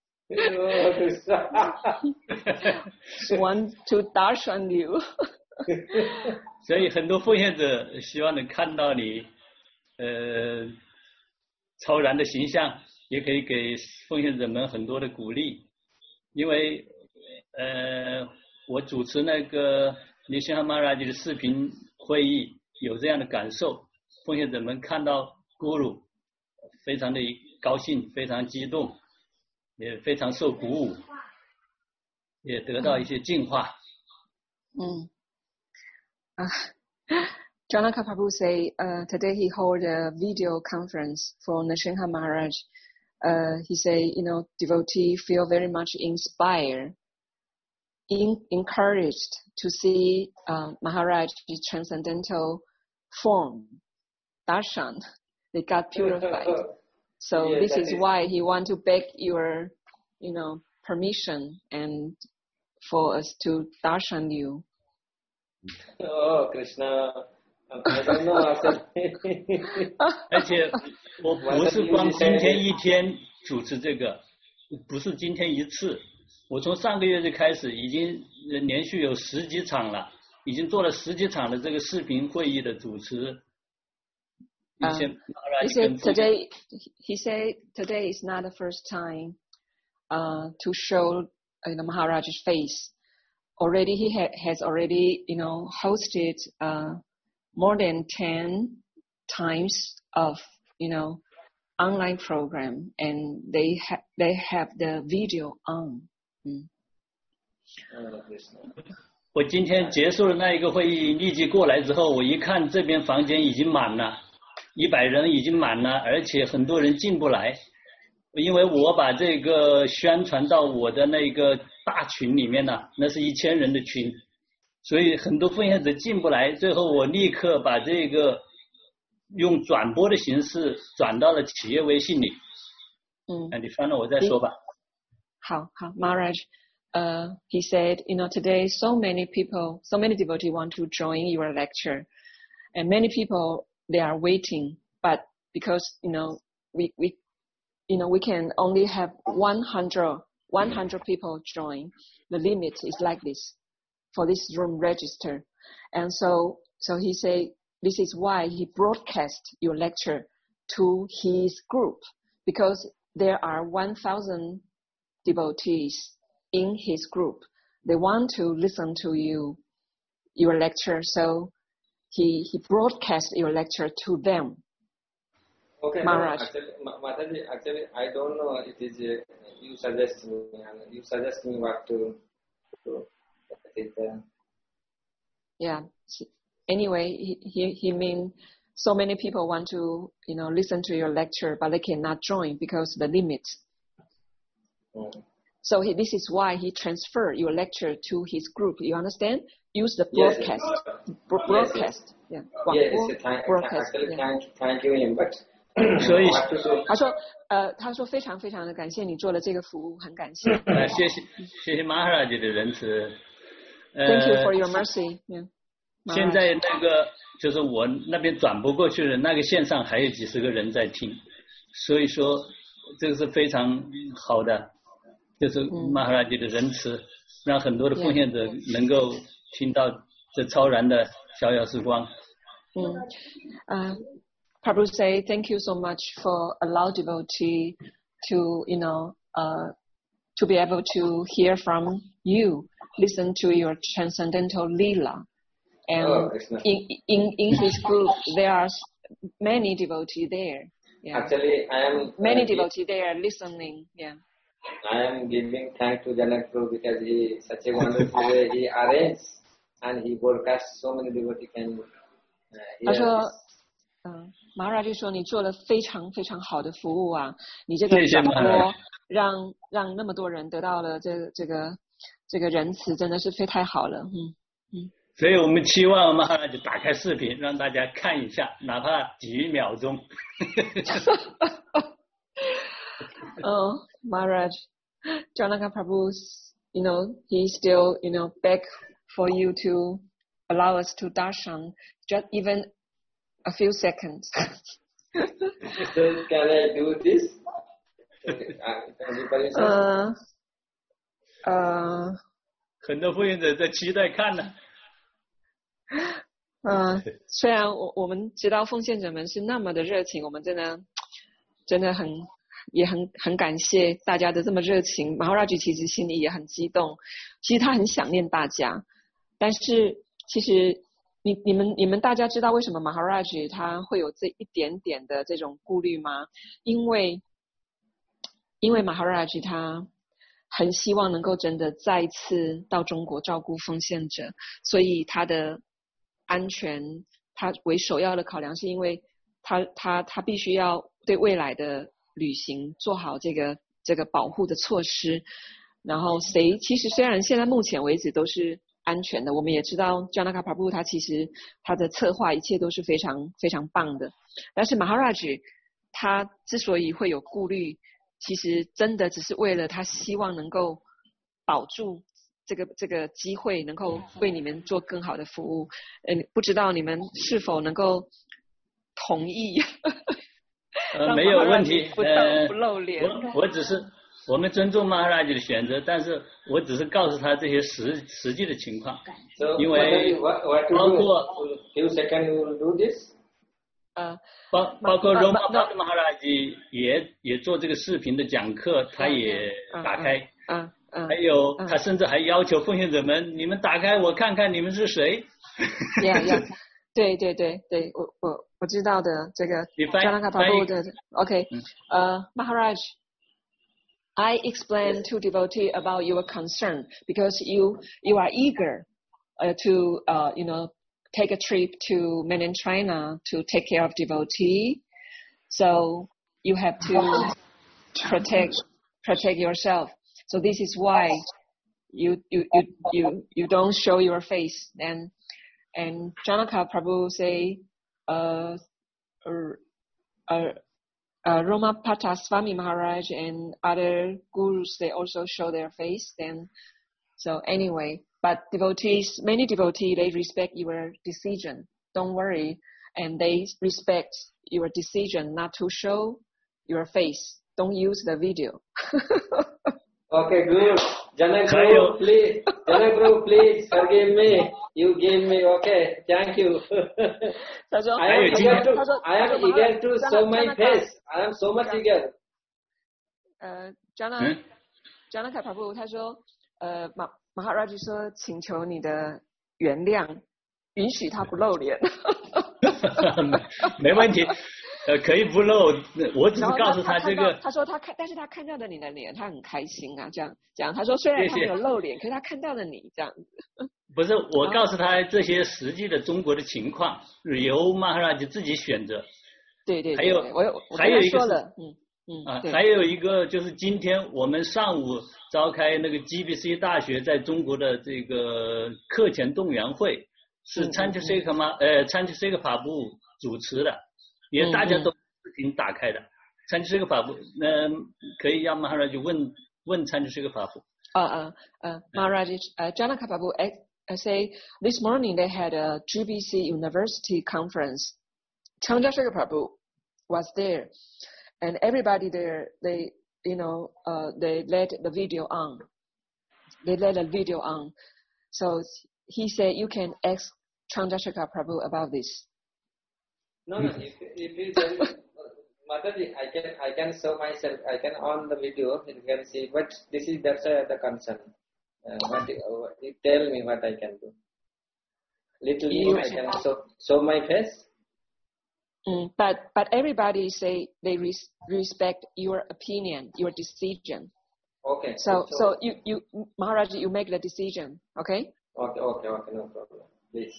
want to darshan you. 所以很多奉献者希望能看到你呃超然的形象，也可以给奉献者们很多的鼓励。因为呃我主持那个Nrsimha Maharaj的视频会议，有这样的感受，奉献者们看到 Guru 非常的高兴，非常激动，也非常受鼓舞，也得到一些净化。 嗯，啊、uh, Janaka Prabhu say uh, today he hold a video conference for Nrsimha Maharaj. Uh, he say, you know, devotee feel very much inspired, in, encouraged to see uh, Maharaj's transcendental form, darshan. They got purified. So yes, this is, is why he want to beg your, you know, permission and for us to darshan you. Oh, Krishna. I don't know. 而且我不是光今天一天主持这个，不是今天一次，我从上个月就开始，已经连续有十几场了，已经做了十几场的这个视频会议的主持。 Um, he said today. He said today is not the first time uh, to show uh, you know, Maharaj's face. Already he ha has already you know hosted uh, more than ten times of you know online program, and they ha they have the video on. 嗯。 我今天结束了那一个会议，立即过来之后，我一看这边房间已经满了。一百人已经满了，而且很多人进不来，因为我把这个宣传到我的那个大群里面了，那是一千人的群，所以很多奉献者进不来。最后我立刻把这个用转播的形式转到了企业微信里。 嗯， 那你翻了我再说吧。 好好 ，Maharaj, uh, he said, you know, today so many people, so many devotees want to join your lecture, and many people they are waiting, but because you know we we you know we can only have one hundred people join. The limit is like this for this room register, and so so he said this is why he broadcast your lecture to his group, because there are one thousand devotees in his group. They want to listen to you, your lecture, so he he broadcast your lecture to them. Okay, Maharaj. no, actually, Mataji, actually, I don't know. It is uh, you suggest me, and you suggest me what to do. It, uh, Yeah. Anyway, he he he mean so many people want to you know listen to your lecture, but they cannot join because the limit. mm. So he, this is why he transferred your lecture to his group. You understand? Use the Yes, broadcast. yes. Bro- Yes, broadcast. yes. Yeah. Yes, Guangguo it's a thank, broadcast. actually, Yeah. thank, thank you him, but 所以 what to do? 他说，呃，他说非常非常的感谢你做了这个服务，很感谢。 呃，谢谢谢谢马哈拉吉的仁慈。呃 Thank you for your mercy. Yeah. 现在那个就是我那边转播过去的那个线上还有几十个人在听，所以说这个是非常好的，就是马哈拉吉的仁慈，让很多的奉献者能够听到这超然的逍遥时光。 嗯，呃。Prabhu say thank you so much for allow devotee to you know uh, to be able to hear from you, listen to your transcendental lila, and Oh, in in in his group there are many devotees there. Yeah. Actually, I am many uh, devotees there listening. Yeah. I am giving thanks to Janak Prabhu because he such a wonderful way he arranged and he broadcast so many devotees can uh, hear 他说 this. 嗯，马拉就说你做了非常非常好的服务啊，你这个谢谢转播马拉让让那么多人得到了这个这个这个仁慈，真的是非太好了，嗯嗯。 所以我们期望马哈拉就打开视频让大家看一下，哪怕几秒钟。 Oh, Maharaj, Janaka Prabhu's, you know, he still, you know, beg for you to allow us to darshan, just even a few seconds. So can I do this? Uh, 呃呃很多奉献者在期待看呢。 呃，虽然我我们知道奉献者们是那么的热情，我们真的真的很也很很感谢大家的这么热情。马哈拉吉其实心里也很激动，其实他很想念大家，但是其实你你们你们大家知道为什么马哈拉吉他会有这一点点的这种顾虑吗？因为因为马哈拉吉他很希望能够真的再一次到中国照顾奉献者，所以他的安全他为首要的考量，是因为他他他必须要对未来的旅行做好这个这个保护的措施。然后谁其实虽然现在目前为止都是安全的，我们也知道 Janaka Prabhu 他其实他的策划一切都是非常非常棒的，但是 Maharaj 他之所以会有顾虑，其实真的只是为了他希望能够保住这个这个机会，能够为你们做更好的服务。嗯，不知道你们是否能够同意？ 呃，没有问题。 不呃， 不露脸。 我我只是我们尊重马哈拉吉的选择，但是我只是告诉他这些实实际的情况。 So 因为 what, what to 包 do? 括 Few seconds you will do this? 呃， 包包括马罗马马巴的马哈拉吉也也做这个视频的讲课，他也打开， 嗯嗯， 还有嗯他甚至还要求奉献者们，你们打开我看看你们是谁。 呀呀，对对对对，我我我知道的这个你翻 Janaka 翻译 Prabhu 的 OK， 嗯呃 Maharaj。I explained to devotee about your concern because you you are eager uh, to uh, you know take a trip to mainland China to take care of devotee, so you have to protect protect yourself. So this is why you you you you, you don't show your face. And and Janaka Prabhu say, uh, uh, uh, Romapata Swami Maharaj and other gurus, they also show their face. Then So anyway, but devotees, many devotees, they respect your decision. Don't worry. And they respect your decision not to show your face. Don't use the video. Okay, good. Jana Hayo. Guru, please. Jana Guru, please forgive me. You gave me. Okay, thank you. 他说 I am Hayo, eager to. 他说 I am 他说 eager to Jana- show my Jana- face. I am so much eager. 呃，Jana 嗯 Janaka Prabhu 他说，呃，马马哈拉吉说，请求你的原谅，允许他不露脸。 没没问题，呃，可以不露，我只是然后告诉他看到这个， 他说他看，但是他看到了你的脸，他很开心啊，这样这样。他说虽然他谢谢没有露脸，可是他看到了你这样子。 不是我告诉他这些实际的中国的情况，由马哈拉吉自己选择。 对对对， 还有对我有我还有一个是跟他说了，嗯嗯， 啊， 对还有一个就是今天我们上午召开那个 G B C 大学在中国的这个课前动员会，是嗯嗯 Chandrasekhar 吗？呃，Chandrasekhar Prabhu 主持的，也大家都视频打开的。Chandrasekhar Prabhu，那可以让马哈拉吉问问Chandrasekhar Prabhu。 Uh, uh, uh, Maharaj, uh, Janaka Prabhu uh, say this morning they had a G B C University conference. Chandrasekhar Prabhu was there, and everybody there, they, you know, uh, they let the video on. They let the video on. So he said, you can ask Chandrasekhar Prabhu about this. No, no. If if you tell me, Mataji, I can I can show myself. I can on the video. You can see. But this is that's uh, the concern. Uh, what, uh, you tell me what I can do. Little You bit I can show show my face. Mm, but but everybody say they res- respect your opinion, your decision. Okay. So so you you Maharaj, you make the decision, okay? Okay, okay, okay. No problem. Please.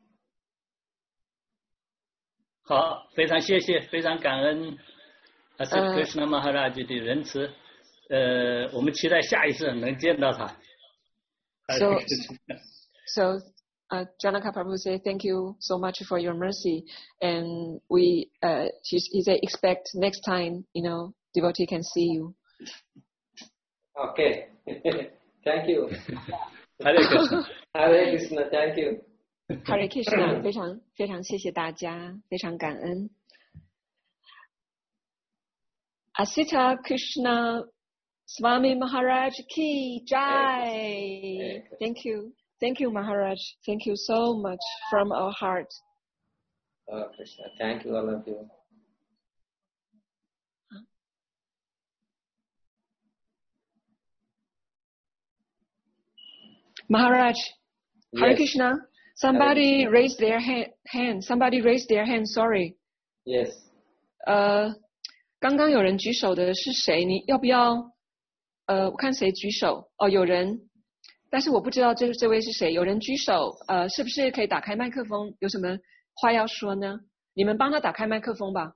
好，非常谢谢，非常感恩阿瑟嗯 Krishna Maharaj 的仁慈。呃，我们期待下一次能见到他。 So so uh, Janaka Prabhu say thank you so much for your mercy, and we uh he, he say expect next time, you know, devotee can see you. Okay. Thank you. Hare Krishna。 Hare Krishna. Thank you. Hare Krishna，非常非常谢谢大家，非常感恩。Asita Krishna Swami Maharaj Ki Jai. Thank you. Thank you, Maharaj. Thank you so much from our heart. Oh, Krishna. Thank you, all of you. Maharaj, Hare Yes. Krishna. Somebody raised their hand, hand. Somebody raised their hand. Sorry. Yes. 呃，刚刚有人举手的是谁？你要不要？呃，我看谁举手？哦，有人，但是我不知道这这位是谁。有人举手，呃，是不是可以打开麦克风？有什么话要说呢？你们帮他打开麦克风吧。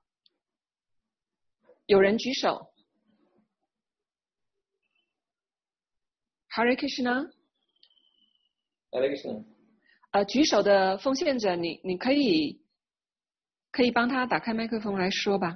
有人举手。Hare Krishna。 Hare Krishna. 呃，举手的奉献者，你你可以可以帮他打开麦克风来说吧。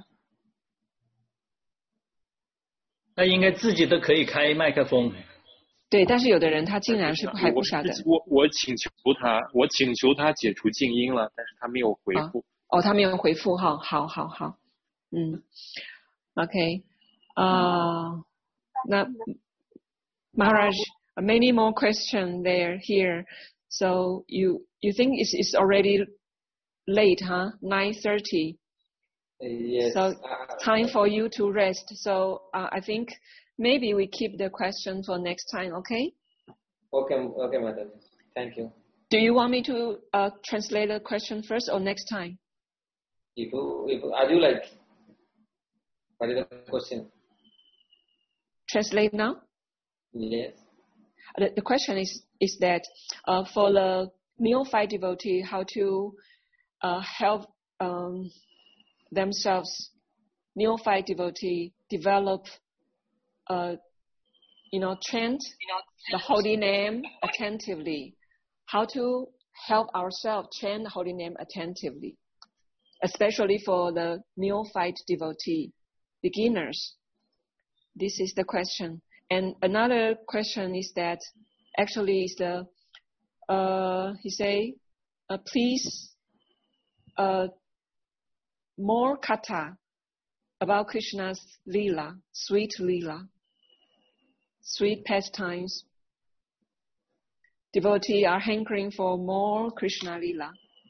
他应该自己都可以开麦克风。 对，但是有的人他竟然是还不晓得。 我我请求他，我请求他解除静音了，但是他没有回复。 哦，他没有回复哈，好好好，嗯 ，OK， 啊、uh, 那 Maharaj, many more questions there here. So you you think it's it's already late, huh? nine thirty. Yes. So time for you to rest. So uh, I think maybe we keep the question for next time, okay? Okay, okay, madam. Thank you. Do you want me to uh, translate the question first or next time? If you, if as you like. What is the question? Translate now? Yes. The, the question is is that uh, for the neophyte devotee, how to uh, help um, themselves, neophyte devotee, develop, uh, you know, chant the holy name attentively. How to help ourselves chant the holy name attentively, especially for the neophyte devotee, beginners. This is the question. And another question is that actually is the, uh, he say, uh, please, uh, more katha about Krishna's lila, sweet lila, sweet pastimes. Devotees are hankering for more Krishna lila.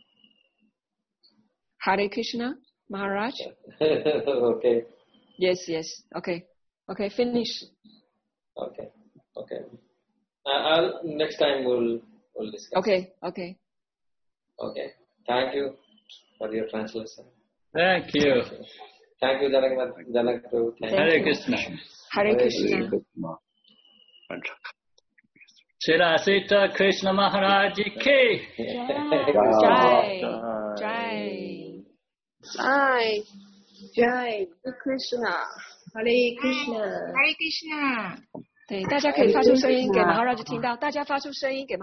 Hare Krishna, Maharaj? Okay. Yes, yes. Okay. Okay, finish. Okay. Okay. Uh, I'll, next time we'll, we'll discuss. Okay, okay. Okay. Thank you for your translation. Thank you. Thank you, Janak. Janak. Thank Hare you. Krishna. Hare Krishna. Shri Sita Krishna Maharaj ki. Jai. Jai. Jai. Jai. Krishna. Hare Krishna. Hare Krishna. 对，大家可以发出声音给 Maharaj 听到，大家发出声音给